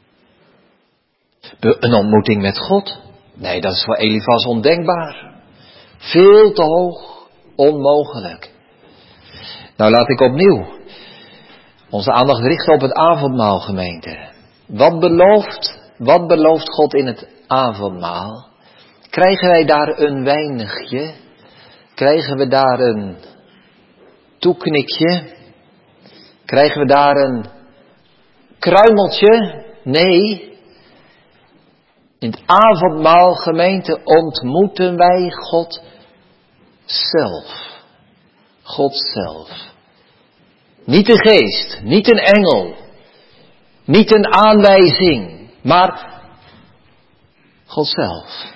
Be- een ontmoeting met God? Nee, dat is voor Elifas ondenkbaar. Veel te hoog, onmogelijk. Nou, laat ik opnieuw onze aandacht richten op het avondmaal, gemeente. Wat belooft, wat belooft God in het avondmaal? Krijgen wij daar een weinigje? Krijgen we daar een toeknikje? Krijgen we daar een kruimeltje? Nee. In het avondmaal, gemeente, ontmoeten wij God zelf. God zelf. Niet een geest, niet een engel, niet een aanwijzing, maar God zelf.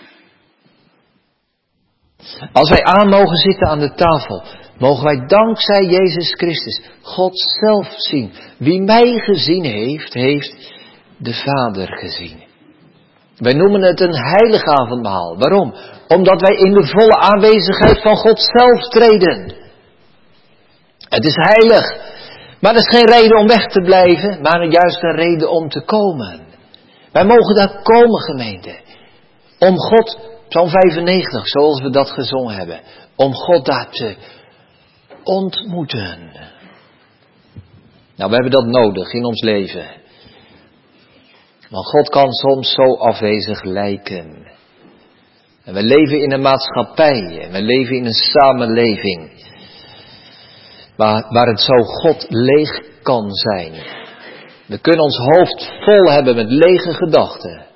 Als wij aan mogen zitten aan de tafel, mogen wij dankzij Jezus Christus God zelf zien. Wie mij gezien heeft, heeft de Vader gezien. Wij noemen het een heilig avondmaal. Waarom? Omdat wij in de volle aanwezigheid van God zelf treden. Het is heilig. Maar dat is geen reden om weg te blijven, maar juist een reden om te komen. Wij mogen daar komen, gemeente. Om God, Psalm vijfennegentig, zoals we dat gezongen hebben. Om God daar te ontmoeten. Nou, we hebben dat nodig in ons leven. Want God kan soms zo afwezig lijken. En we leven in een maatschappij en we leven in een samenleving waar, waar het zo God leeg kan zijn. We kunnen ons hoofd vol hebben met lege gedachten.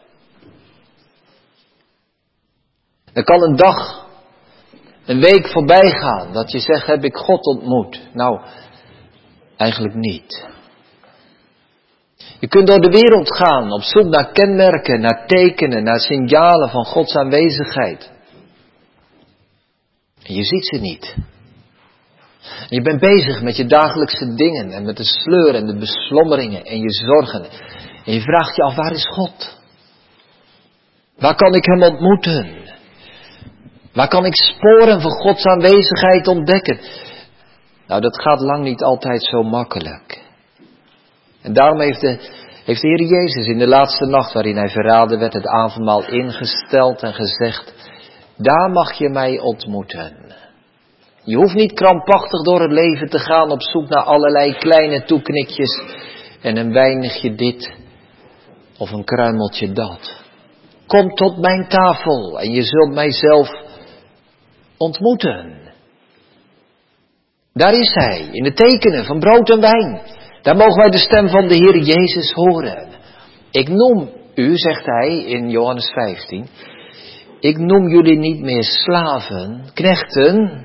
Er kan een dag, een week voorbij gaan dat je zegt, heb ik God ontmoet? Nou, eigenlijk niet. Je kunt door de wereld gaan op zoek naar kenmerken, naar tekenen, naar signalen van Gods aanwezigheid. En je ziet ze niet. En je bent bezig met je dagelijkse dingen en met de sleur en de beslommeringen en je zorgen. En je vraagt je af, waar is God? Waar kan ik hem ontmoeten? Waar kan ik sporen van Gods aanwezigheid ontdekken? Nou, dat gaat lang niet altijd zo makkelijk. En daarom heeft de, heeft de Heer Jezus in de laatste nacht waarin hij verraden werd het avondmaal ingesteld en gezegd, daar mag je mij ontmoeten. Je hoeft niet krampachtig door het leven te gaan op zoek naar allerlei kleine toeknikjes en een weinigje dit of een kruimeltje dat. Kom tot mijn tafel en je zult mijzelf ontmoeten. Daar is hij, in de tekenen van brood en wijn. Daar mogen wij de stem van de Heer Jezus horen. Ik noem u, zegt hij in Johannes vijftien, ik noem jullie niet meer slaven, knechten.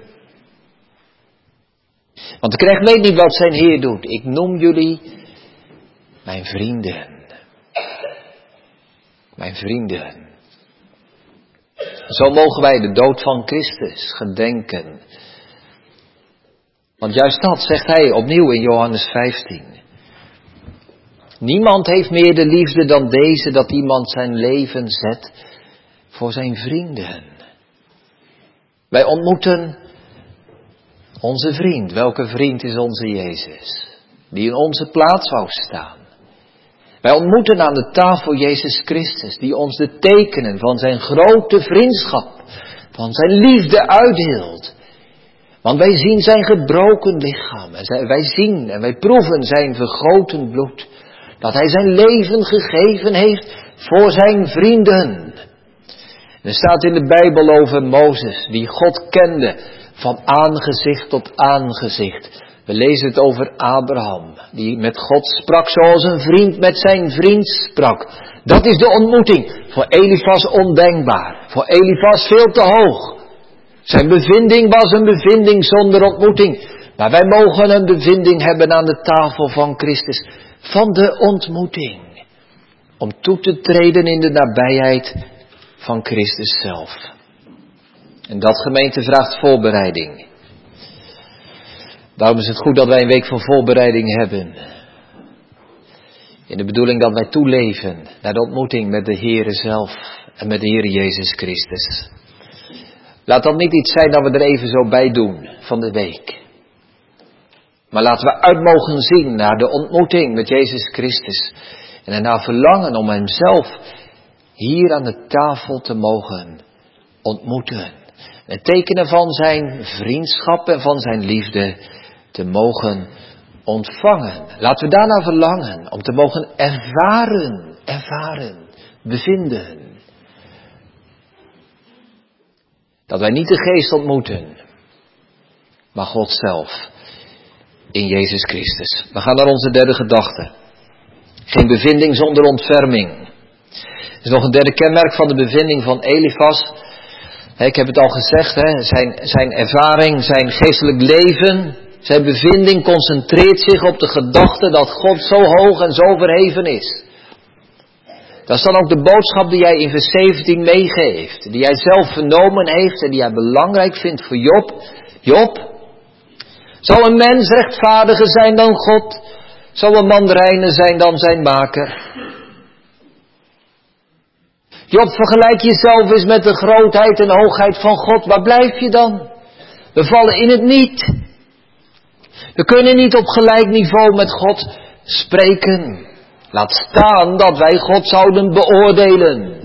Want de knecht weet niet wat zijn Heer doet. Ik noem jullie mijn vrienden. Mijn vrienden. Zo mogen wij de dood van Christus gedenken. Want juist dat zegt hij opnieuw in Johannes vijftien. Niemand heeft meer de liefde dan deze, dat iemand zijn leven zet voor zijn vrienden. Wij ontmoeten onze vriend. Welke vriend is onze Jezus? Die in onze plaats wou staan. Wij ontmoeten aan de tafel Jezus Christus, die ons de tekenen van zijn grote vriendschap, van zijn liefde uitdeelt. Want wij zien zijn gebroken lichaam. En wij zien en wij proeven zijn vergoten bloed. Dat hij zijn leven gegeven heeft voor zijn vrienden. En er staat in de Bijbel over Mozes, die God kende van aangezicht tot aangezicht. We lezen het over Abraham, die met God sprak zoals een vriend met zijn vriend sprak. Dat is de ontmoeting. Voor Elifas ondenkbaar. Voor Elifas veel te hoog. Zijn bevinding was een bevinding zonder ontmoeting. Maar wij mogen een bevinding hebben aan de tafel van Christus. Van de ontmoeting. Om toe te treden in de nabijheid van Christus zelf. En dat, gemeente, vraagt voorbereiding. Daarom is het goed dat wij een week van voorbereiding hebben. In de bedoeling dat wij toeleven naar de ontmoeting met de Heere zelf en met de Heere Jezus Christus. Laat dat niet iets zijn dat we er even zo bij doen van de week. Maar laten we uit mogen zien naar de ontmoeting met Jezus Christus. En ernaar verlangen om hem zelf hier aan de tafel te mogen ontmoeten. Het tekenen van zijn vriendschap en van zijn liefde te mogen ontvangen. Laten we daarna verlangen om te mogen ervaren, ervaren, bevinden. Dat wij niet de geest ontmoeten, maar God zelf in Jezus Christus. We gaan naar onze derde gedachte. Geen bevinding zonder ontferming. Er is nog een derde kenmerk van de bevinding van Elifas. Ik heb het al gezegd, hè, zijn, zijn ervaring, zijn geestelijk leven, zijn bevinding concentreert zich op de gedachte dat God zo hoog en zo verheven is. Dat is dan ook de boodschap die hij in vers zeventien meegeeft, die hij zelf vernomen heeft en die hij belangrijk vindt voor Job. Job, zal een mens rechtvaardiger zijn dan God? Zal een man reiner zijn dan zijn maker? Job, vergelijk jezelf eens met de grootheid en hoogheid van God. Waar blijf je dan? We vallen in het niet. We kunnen niet op gelijk niveau met God spreken. Laat staan dat wij God zouden beoordelen.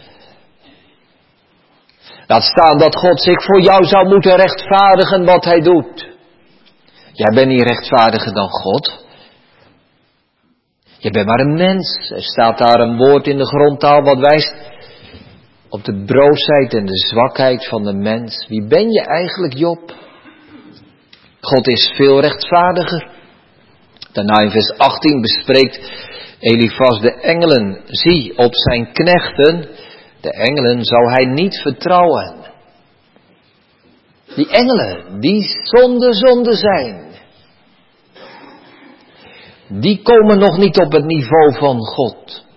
Laat staan dat God zich voor jou zou moeten rechtvaardigen wat hij doet. Jij bent niet rechtvaardiger dan God. Je bent maar een mens. Er staat daar een woord in de grondtaal wat wijst op de broosheid en de zwakheid van de mens. Wie ben je eigenlijk, Job? God is veel rechtvaardiger. Daarna in vers achttien bespreekt Elifas de engelen. Zie, op zijn knechten, de engelen, zou hij niet vertrouwen. Die engelen, die zonde zonde zijn. Die komen nog niet op het niveau van God.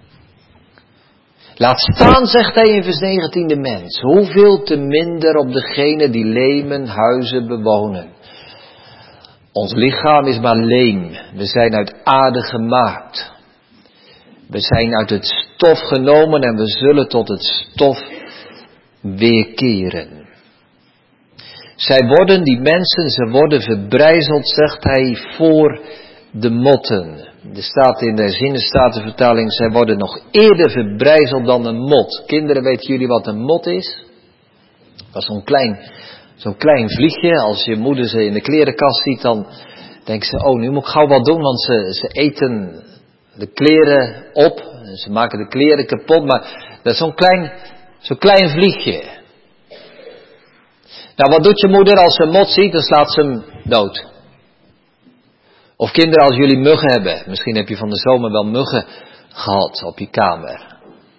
Laat staan, zegt hij in vers negentien, de mens. Hoeveel te minder op degene die lemen huizen bewonen. Ons lichaam is maar leem. We zijn uit aarde gemaakt. We zijn uit het stof genomen en we zullen tot het stof weerkeren. Zij worden, die mensen, ze worden verbrijzeld, zegt hij, voor de motten. Er staat in de Zinnenstatenvertaling, zij worden nog eerder verbrijzeld dan een mot. Kinderen, weten jullie wat een mot is? Dat is zo'n klein, zo'n klein vliegje. Als je moeder ze in de klerenkast ziet, dan denkt ze, oh, nu moet ik gauw wat doen, want ze, ze eten de kleren op. Ze maken de kleren kapot, maar dat is zo'n klein, zo'n klein vliegje. Nou, wat doet je moeder als ze een mot ziet? Dan slaat ze hem dood. Of kinderen, als jullie muggen hebben. Misschien heb je van de zomer wel muggen gehad op je kamer.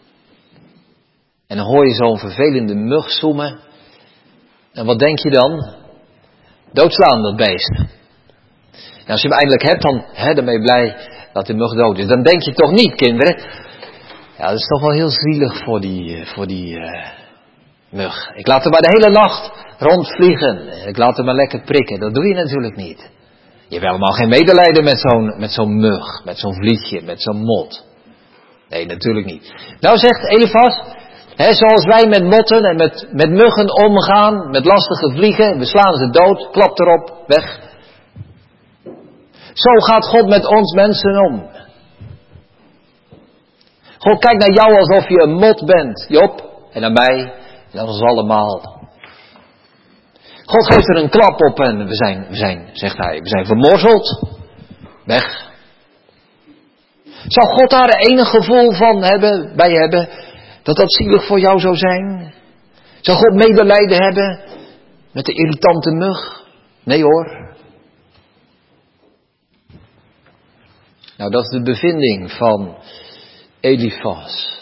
En dan hoor je zo'n vervelende mug zoemen. En wat denk je dan? Doodslaan, dat beest. En als je hem eindelijk hebt, dan, hè, dan ben je blij dat de mug dood is. Dan denk je toch niet, kinderen. Ja, dat is toch wel heel zielig voor die, voor die uh, mug. Ik laat hem maar de hele nacht rondvliegen. Ik laat hem maar lekker prikken. Dat doe je natuurlijk niet. Je hebt helemaal geen medelijden met zo'n, met zo'n mug, met zo'n vliegje, met zo'n mot. Nee, natuurlijk niet. Nou zegt Elifas, hè, zoals wij met motten en met, met muggen omgaan, met lastige vliegen, we slaan ze dood, klap erop, weg. Zo gaat God met ons mensen om. God kijkt naar jou alsof je een mot bent, Job, en naar mij, en aan ons allemaal. God geeft er een klap op en we zijn, we zijn, zegt hij, we zijn vermorzeld. Weg. Zou God daar enig gevoel van hebben, bij hebben, dat dat zielig voor jou zou zijn? Zou God medelijden hebben met de irritante mug? Nee hoor. Nou, dat is de bevinding van Elifas.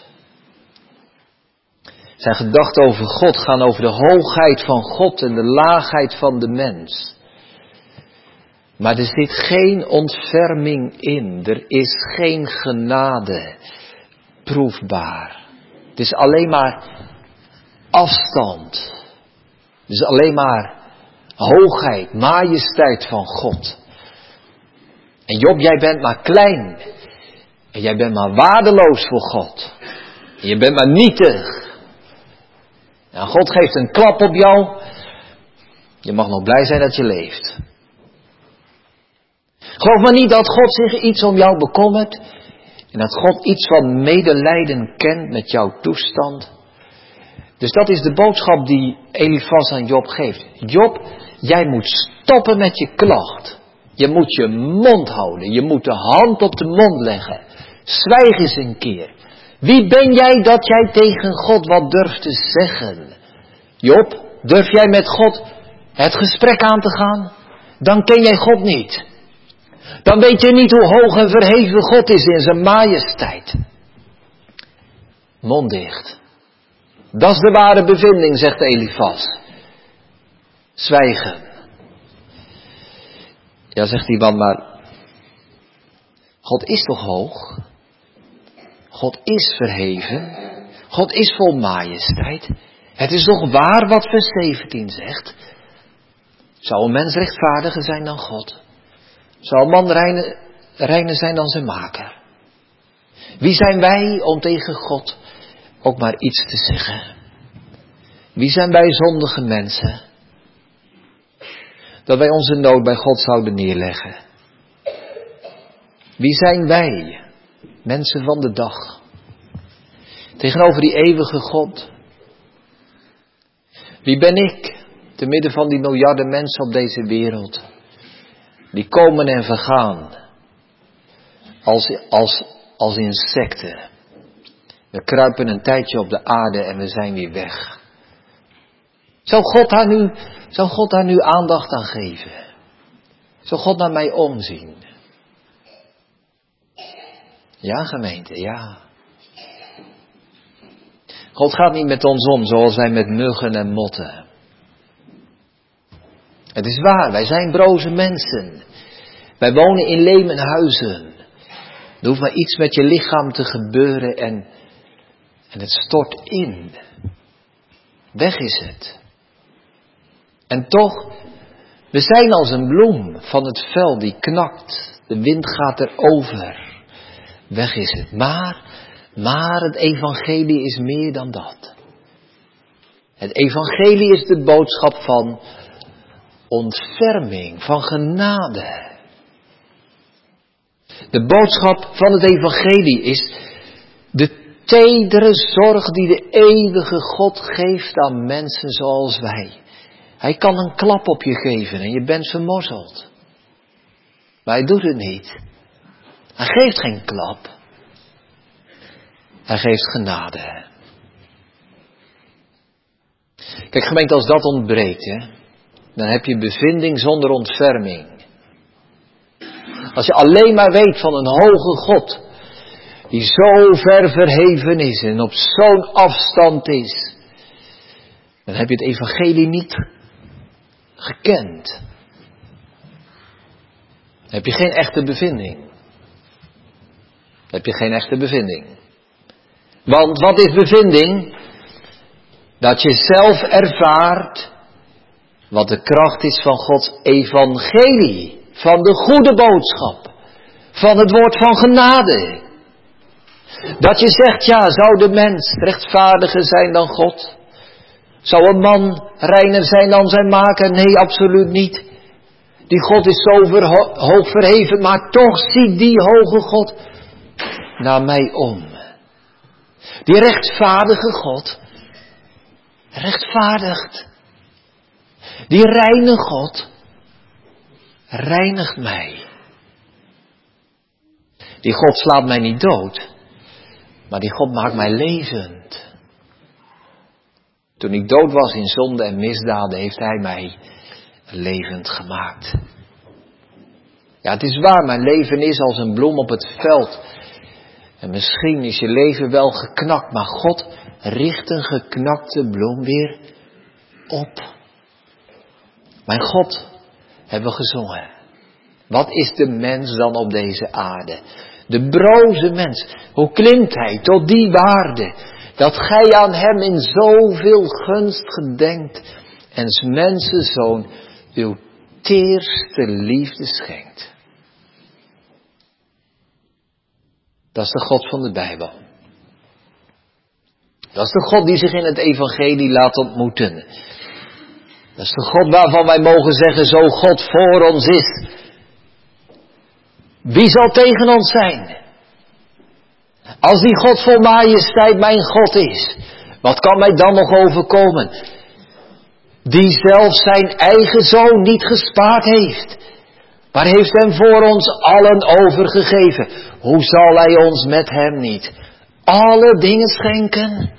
Zijn gedachten over God gaan over de hoogheid van God en de laagheid van de mens. Maar er zit geen ontferming in. Er is geen genade proefbaar. Het is alleen maar afstand. Het is alleen maar hoogheid, majesteit van God. En Job, jij bent maar klein. En jij bent maar waardeloos voor God. En je bent maar nietig. Nou, God geeft een klap op jou. Je mag nog blij zijn dat je leeft. Geloof maar niet dat God zich iets om jou bekommert. En dat God iets van medelijden kent met jouw toestand. Dus dat is de boodschap die Elifas aan Job geeft. Job, jij moet stoppen met je klacht. Je moet je mond houden. Je moet de hand op de mond leggen. Zwijg eens een keer. Wie ben jij dat jij tegen God wat durft te zeggen? Job, durf jij met God het gesprek aan te gaan? Dan ken jij God niet. Dan weet je niet hoe hoog en verheven God is in zijn majesteit. Mond dicht. Dat is de ware bevinding, zegt Elifas. Zwijgen. Ja, zegt die man, maar God is toch hoog? God is verheven. God is vol majesteit. Het is toch waar wat vers zeventien zegt? Zou een mens rechtvaardiger zijn dan God? Zou een man reiner, reiner zijn dan zijn maker? Wie zijn wij om tegen God ook maar iets te zeggen? Wie zijn wij zondige mensen? Dat wij onze nood bij God zouden neerleggen. Wie zijn wij? Mensen van de dag. Tegenover die eeuwige God. Wie ben ik? Te midden van die miljarden mensen op deze wereld. Die komen en vergaan. Als, als, als insecten. We kruipen een tijdje op de aarde en we zijn weer weg. Zou God daar nu, zou God daar nu aandacht aan geven? Zou God naar mij omzien? Ja, gemeente, ja. God gaat niet met ons om zoals wij met muggen en motten. Het is waar, wij zijn broze mensen. Wij wonen in lemen huizen. Er hoeft maar iets met je lichaam te gebeuren en, en het stort in. Weg is het. En toch, we zijn als een bloem van het vel die knakt. De wind gaat erover. Weg is het. Maar, maar het evangelie is meer dan dat. Het evangelie is de boodschap van ontferming, van genade. De boodschap van het evangelie is de tedere zorg die de eeuwige God geeft aan mensen zoals wij. Hij kan een klap op je geven en je bent vermorzeld. Maar hij doet het niet. Hij geeft geen klap. Hij geeft genade. Kijk, gemeente, als dat ontbreekt, hè, dan heb je bevinding zonder ontferming. Als je alleen maar weet van een hoge God, die zo ver verheven is en op zo'n afstand is, dan heb je het evangelie niet gekend. Dan heb je geen echte bevinding. Dan heb je geen echte bevinding. Want wat is bevinding? Dat je zelf ervaart wat de kracht is van Gods evangelie. Van de goede boodschap. Van het woord van genade. Dat je zegt, ja, zou de mens rechtvaardiger zijn dan God? Zou een man reiner zijn dan zijn maker? Nee, absoluut niet. Die God is zo verho- hoog verheven, maar toch ziet die hoge God naar mij om. Die rechtvaardige God rechtvaardigt. Die reine God reinigt mij. Die God slaat mij niet dood, maar die God maakt mij levend. Toen ik dood was in zonde en misdaden, heeft Hij mij levend gemaakt. Ja, het is waar, mijn leven is als een bloem op het veld. En misschien is je leven wel geknakt, maar God richt een geknakte bloem weer op. Mijn God, hebben we gezongen. Wat is de mens dan op deze aarde? De broze mens. Hoe klimt hij tot die waarde? Dat gij aan hem in zoveel gunst gedenkt. En 's mensenzoon uw teerste liefde schenkt. Dat is de God van de Bijbel. Dat is de God die zich in het evangelie laat ontmoeten. Dat is de God waarvan wij mogen zeggen, zo God voor ons is, wie zal tegen ons zijn? Als die God vol majesteit mijn God is, wat kan mij dan nog overkomen? Die zelf zijn eigen zoon niet gespaard heeft, maar heeft hem voor ons allen overgegeven. Hoe zal hij ons met hem niet alle dingen schenken?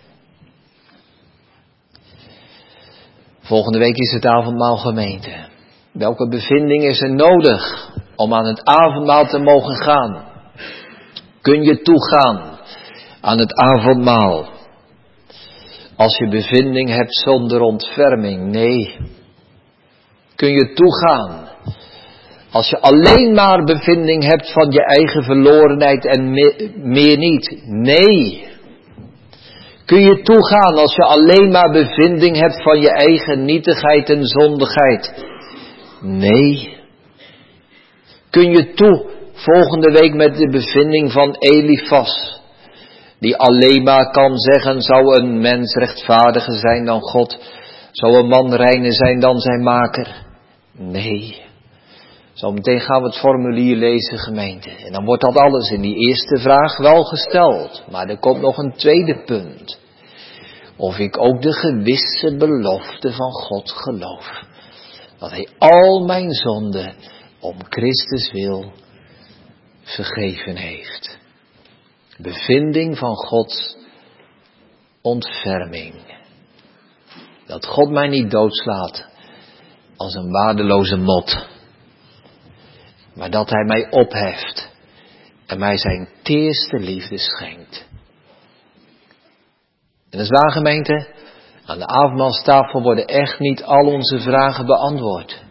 Volgende week is het avondmaal, gemeente. Welke bevinding is er nodig om aan het avondmaal te mogen gaan? Kun je toegaan aan het avondmaal als je bevinding hebt zonder ontferming? Nee. Kun je toegaan als je alleen maar bevinding hebt van je eigen verlorenheid en me- meer niet? Nee. Kun je toegaan als je alleen maar bevinding hebt van je eigen nietigheid en zondigheid? Nee. Kun je toe volgende week met de bevinding van Elifas, die alleen maar kan zeggen, zou een mens rechtvaardiger zijn dan God? Zou een man reiner zijn dan zijn maker? Nee. Zometeen gaan we het formulier lezen, gemeente. En dan wordt dat alles in die eerste vraag wel gesteld. Maar er komt nog een tweede punt. Of ik ook de gewisse belofte van God geloof. Dat Hij al mijn zonden om Christus wil vergeven heeft. bevinding van Gods ontferming. Dat God mij niet doodslaat als een waardeloze mot. Maar dat Hij mij opheft en mij zijn teerste liefde schenkt. En dat is waar, gemeente. Aan de avondmaalstafel worden echt niet al onze vragen beantwoord.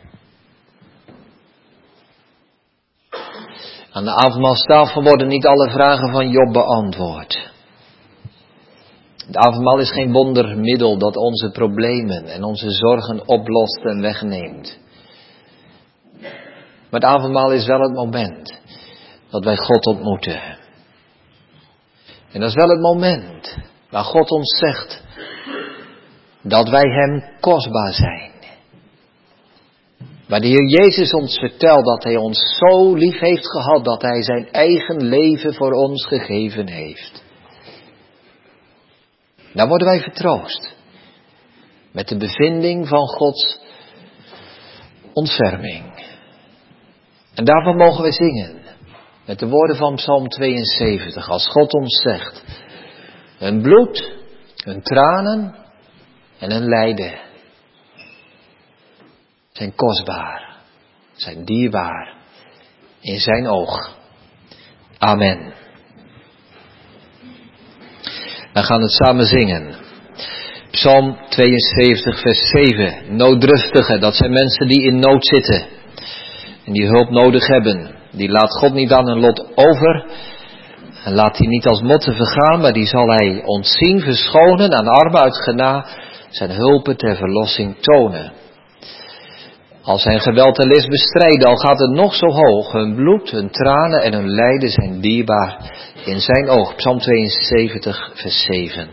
Aan de avondmaalstafel worden niet alle vragen van Job beantwoord. Het avondmaal is geen wondermiddel dat onze problemen en onze zorgen oplost en wegneemt. Maar het avondmaal is wel het moment dat wij God ontmoeten. En dat is wel het moment waar God ons zegt dat wij Hem kostbaar zijn. Waar de Heer Jezus ons vertelt dat Hij ons zo lief heeft gehad dat Hij zijn eigen leven voor ons gegeven heeft. Dan worden wij vertroost met de bevinding van Gods ontferming. En daarvan mogen wij zingen met de woorden van Psalm tweeënzeventig. Als God ons zegt, hun bloed, hun tranen en hun lijden zijn kostbaar, zijn dierbaar in zijn oog. Amen. We gaan het samen zingen. Psalm tweeënzeventig vers zeven. Nooddruftigen, dat zijn mensen die in nood zitten en die hulp nodig hebben. Die laat God niet aan hun lot over en laat die niet als motten vergaan, maar die zal Hij ontzien, verschonen, aan armen uit genade zijn hulpen ter verlossing tonen. Als zijn geweld en list bestrijden, al gaat het nog zo hoog, hun bloed, hun tranen en hun lijden zijn dierbaar in zijn oog. Psalm tweeënzeventig vers zeven.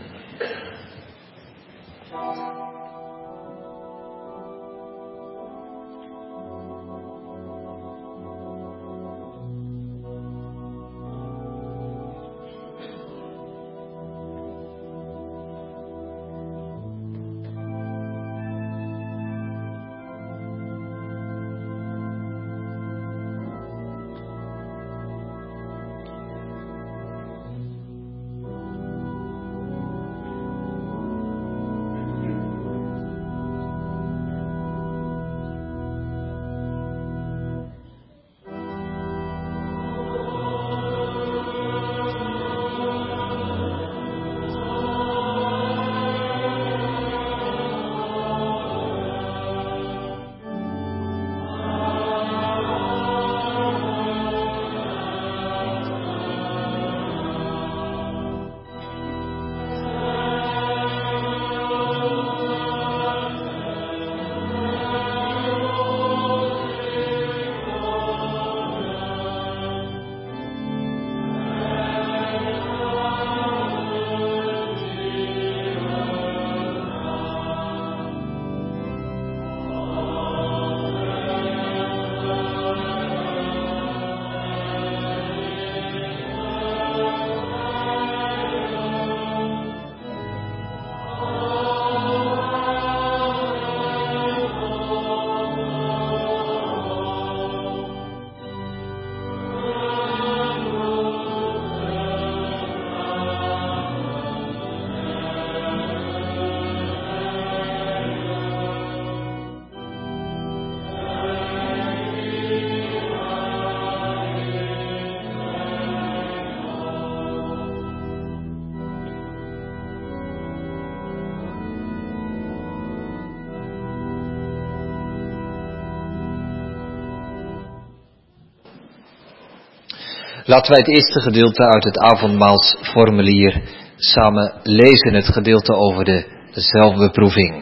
Laten wij het eerste gedeelte uit het avondmaalsformulier samen lezen, het gedeelte over de zelfbeproeving.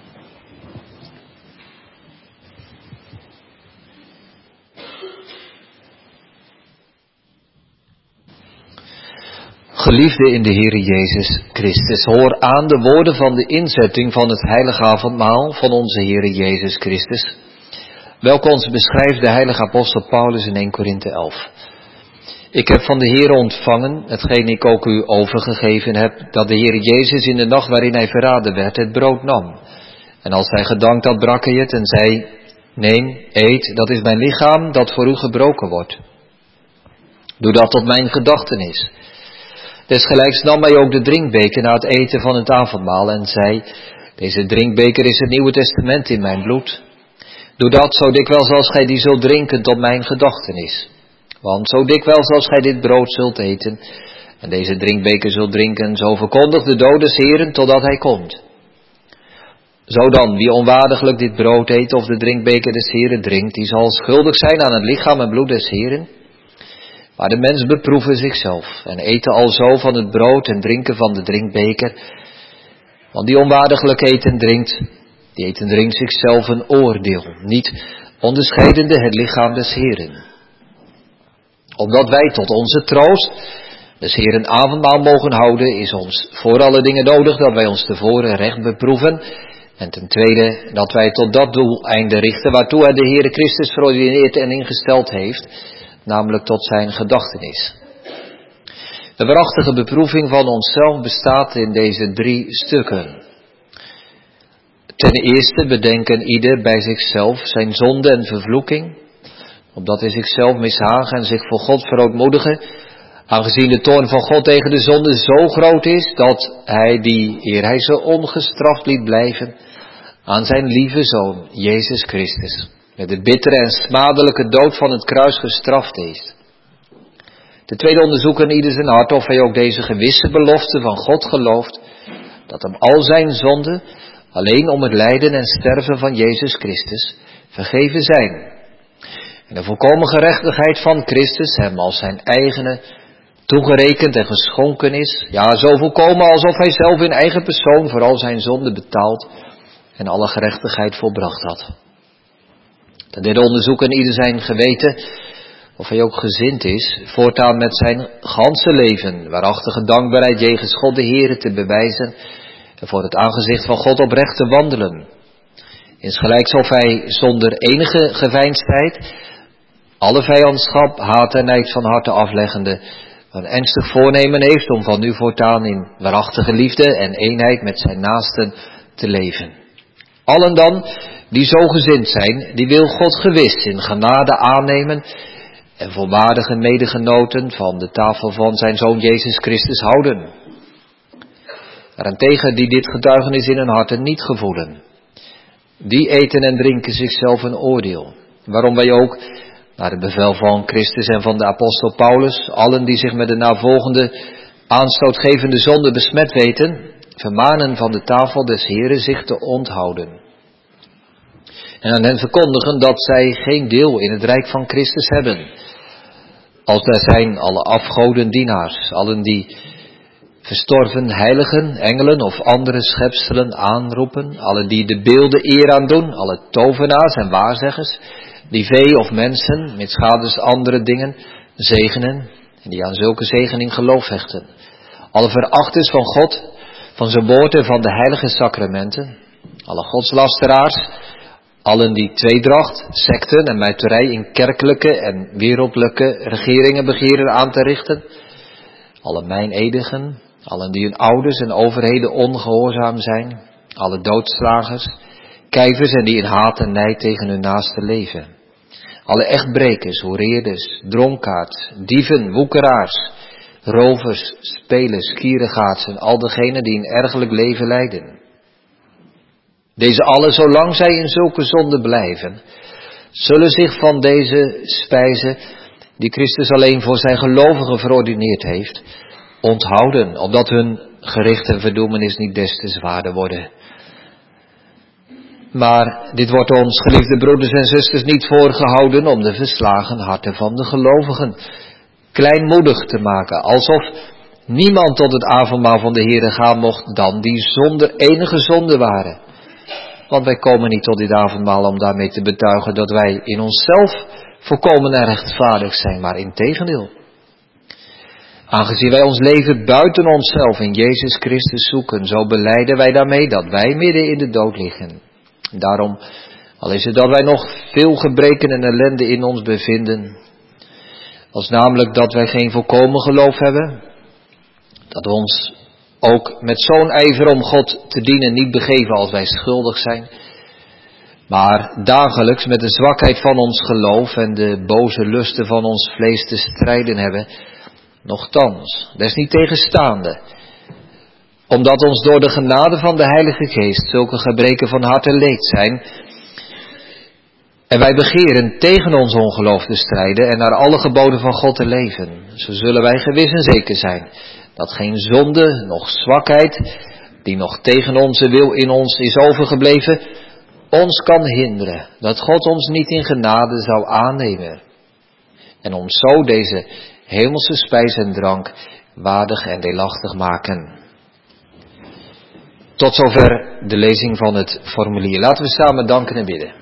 Geliefde in de Heere Jezus Christus, hoor aan de woorden van de inzetting van het heilige avondmaal van onze Heere Jezus Christus, welke ons beschrijft de heilige apostel Paulus in eerste Korinthe elf. Ik heb van de Heere ontvangen, hetgeen ik ook u overgegeven heb, dat de Heere Jezus in de nacht waarin hij verraden werd, het brood nam. En als hij gedankt had, brak hij het en zei, neem, eet, dat is mijn lichaam dat voor u gebroken wordt. Doe dat tot mijn gedachtenis. Desgelijks nam hij ook de drinkbeker na het eten van het avondmaal en zei: deze drinkbeker is het Nieuwe Testament in mijn bloed. Doe dat zo dikwijls als gij die zult drinken tot mijn gedachtenis. Want zo dikwijls als gij dit brood zult eten en deze drinkbeker zult drinken, zo verkondigt de dood des Heeren totdat hij komt. Zo dan, wie onwaardiglijk dit brood eet of de drinkbeker des Heeren drinkt, die zal schuldig zijn aan het lichaam en bloed des Heeren. Maar de mens beproeven zichzelf en eten alzo van het brood en drinken van de drinkbeker. Want die onwaardiglijk eet en drinkt, die eet en drinkt zichzelf een oordeel, niet onderscheidende het lichaam des Heeren. Omdat wij tot onze troost des Heeren avondmaal mogen houden, is ons voor alle dingen nodig dat wij ons tevoren recht beproeven. En ten tweede, dat wij tot dat doeleinde richten waartoe hij de Heere Christus verordineerd en ingesteld heeft, namelijk tot zijn gedachtenis. De waarachtige beproeving van onszelf bestaat in deze drie stukken. Ten eerste bedenken ieder bij zichzelf zijn zonde en vervloeking, opdat hij zichzelf mishagen en zich voor God verootmoedigen, aangezien de toorn van God tegen de zonde zo groot is, dat hij die, eer hij ze ongestraft liet blijven, aan zijn lieve Zoon, Jezus Christus, met de bittere en smadelijke dood van het kruis gestraft is. Ten tweede onderzoeken ieder zijn hart of hij ook deze gewisse belofte van God gelooft, dat hem al zijn zonden, alleen om het lijden en sterven van Jezus Christus, vergeven zijn. En de volkomen gerechtigheid van Christus hem als zijn eigene toegerekend en geschonken is, ja, zo volkomen alsof hij zelf in eigen persoon voor al zijn zonden betaald en alle gerechtigheid volbracht had. Ten derde onderzoeken ieder zijn geweten, of hij ook gezind is, voortaan met zijn ganse leven, waarachtige dankbaarheid jegens God de Heere te bewijzen en voor het aangezicht van God oprecht te wandelen. Insgelijks of hij zonder enige geveinsdheid, alle vijandschap, haat en nijd van harte afleggende, een ernstig voornemen heeft om van nu voortaan in waarachtige liefde en eenheid met zijn naasten te leven. Allen dan, die zo gezind zijn, die wil God gewis in genade aannemen en volwaardige medegenoten van de tafel van zijn Zoon Jezus Christus houden. Daarentegen die dit getuigenis in hun harten niet gevoelen, die eten en drinken zichzelf een oordeel, waarom wij ook, naar het bevel van Christus en van de apostel Paulus, allen die zich met de navolgende aanstootgevende zonde besmet weten, vermanen van de tafel des Heeren zich te onthouden. En aan hen verkondigen dat zij geen deel in het rijk van Christus hebben. Als daar zijn alle afgodendienaars, allen die verstorven heiligen, engelen of andere schepselen aanroepen, allen die de beelden eer aandoen, alle tovenaars en waarzeggers, die vee of mensen, mitsgadens andere dingen, zegenen en die aan zulke zegening geloof hechten. Alle verachters van God, van zijn woord en van de heilige sacramenten, alle godslasteraars, allen die tweedracht, sekten en muiterij in kerkelijke en wereldlijke regeringen begeren aan te richten, alle meinedigen, allen die hun ouders en overheden ongehoorzaam zijn, alle doodslagers, kijvers en die in haat en nijd tegen hun naaste leven. Alle echtbrekers, hoereerders, dronkaards, dieven, woekeraars, rovers, spelers, kierigaards en al degenen die een ergelijk leven leiden. Deze allen, zolang zij in zulke zonde blijven, zullen zich van deze spijze, die Christus alleen voor zijn gelovigen verordineerd heeft, onthouden, opdat hun gericht en verdoemenis niet des te zwaarder worden. Maar dit wordt ons, geliefde broeders en zusters, niet voorgehouden om de verslagen harten van de gelovigen kleinmoedig te maken, alsof niemand tot het avondmaal van de Heere gaan mocht dan die zonder enige zonde waren. Want wij komen niet tot dit avondmaal om daarmee te betuigen dat wij in onszelf volkomen en rechtvaardig zijn, maar integendeel. Aangezien wij ons leven buiten onszelf in Jezus Christus zoeken, zo belijden wij daarmee dat wij midden in de dood liggen. Daarom, al is het dat wij nog veel gebreken en ellende in ons bevinden, als namelijk dat wij geen volkomen geloof hebben, dat we ons ook met zo'n ijver om God te dienen niet begeven als wij schuldig zijn, maar dagelijks met de zwakheid van ons geloof en de boze lusten van ons vlees te strijden hebben, Nochtans, desniettegenstaande, omdat ons door de genade van de Heilige Geest zulke gebreken van hart en leed zijn, en wij begeren tegen ons ongeloof te strijden en naar alle geboden van God te leven, zo zullen wij gewis en zeker zijn dat geen zonde, noch zwakheid, die nog tegen onze wil in ons is overgebleven, ons kan hinderen dat God ons niet in genade zou aannemen. En ons zo deze hemelse spijs en drank waardig en deelachtig maken. Tot zover de lezing van het formulier. Laten we samen danken en bidden.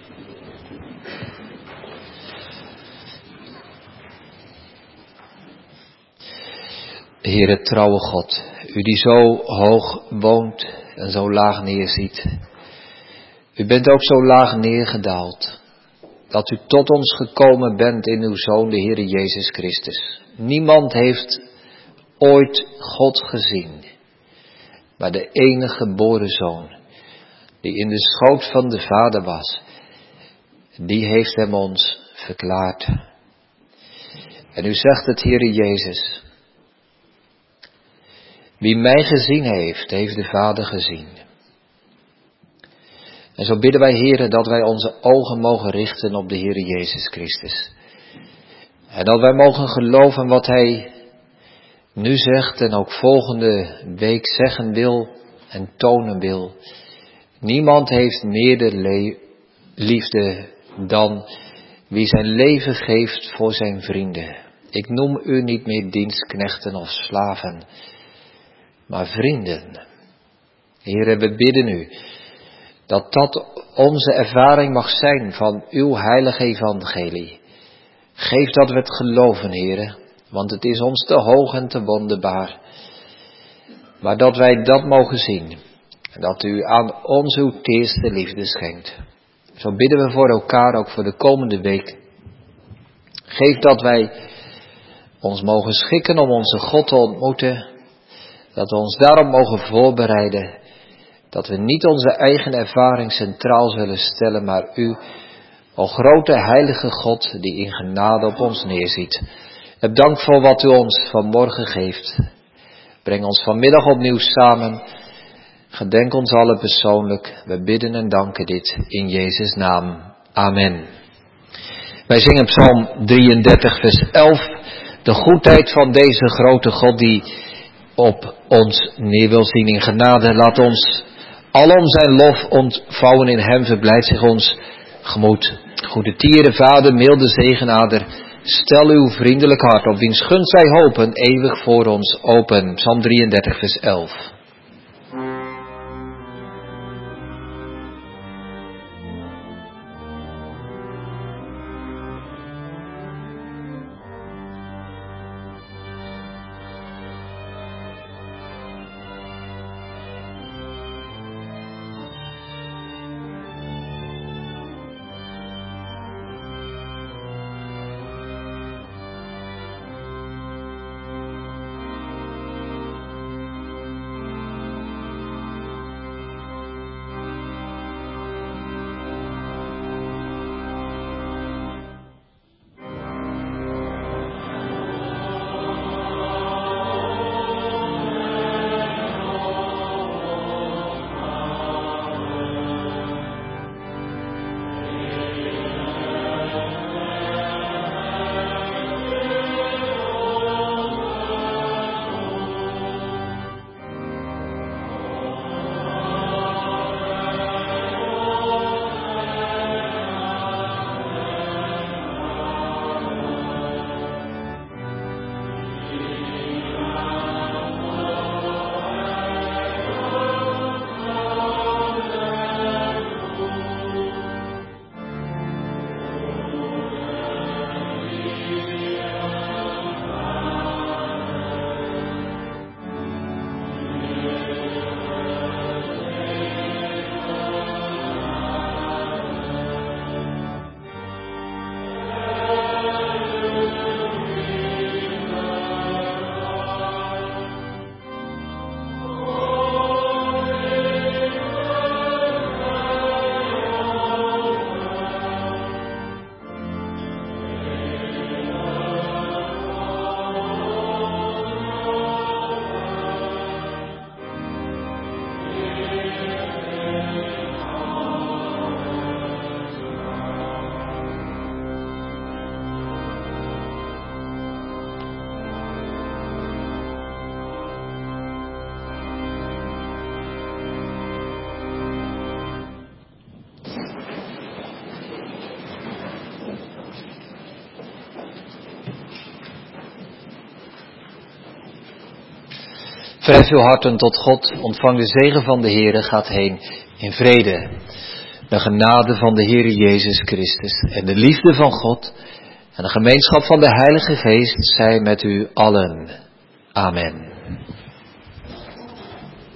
Heere trouwe God, u die zo hoog woont en zo laag neerziet. U bent ook zo laag neergedaald, dat u tot ons gekomen bent in uw Zoon, de Heere Jezus Christus. Niemand heeft ooit God gezien, maar de enige geboren Zoon, die in de schoot van de Vader was, die heeft hem ons verklaard. En u zegt het, Heere Jezus, wie mij gezien heeft, heeft de Vader gezien. En zo bidden wij, Heere, dat wij onze ogen mogen richten op de Heere Jezus Christus. En dat wij mogen geloven wat Hij nu zegt en ook volgende week zeggen wil en tonen wil. Niemand heeft meerder le- liefde dan wie zijn leven geeft voor zijn vrienden. Ik noem u niet meer dienstknechten of slaven, maar vrienden. Heere, we bidden u dat dat onze ervaring mag zijn van uw heilige evangelie. Geef dat we het geloven, Heere, want het is ons te hoog en te wonderbaar. Maar dat wij dat mogen zien, en dat u aan ons uw teerste liefde schenkt. Zo bidden we voor elkaar ook voor de komende week. Geef dat wij ons mogen schikken om onze God te ontmoeten, dat we ons daarom mogen voorbereiden, dat we niet onze eigen ervaring centraal zullen stellen, maar u, o grote heilige God, die in genade op ons neerziet. Heb dank voor wat u ons vanmorgen geeft. Breng ons vanmiddag opnieuw samen. Gedenk ons allen persoonlijk. We bidden en danken dit in Jezus' naam. Amen. Wij zingen Psalm drieëndertig vers elf. De goedheid van deze grote God die op ons neer wil zien in genade. Laat ons alom zijn lof ontvouwen in hem. Verblijdt zich ons gemoed. Goede tiere, Vader, milde zegenader. Stel uw vriendelijk hart op wiens gunst wij hopen, eeuwig voor ons open. Psalm drieëndertig vers elf. Verhef uw harten tot God, ontvang de zegen van de Heere, gaat heen in vrede. De genade van de Heere Jezus Christus en de liefde van God en de gemeenschap van de Heilige Geest zij met u allen. Amen.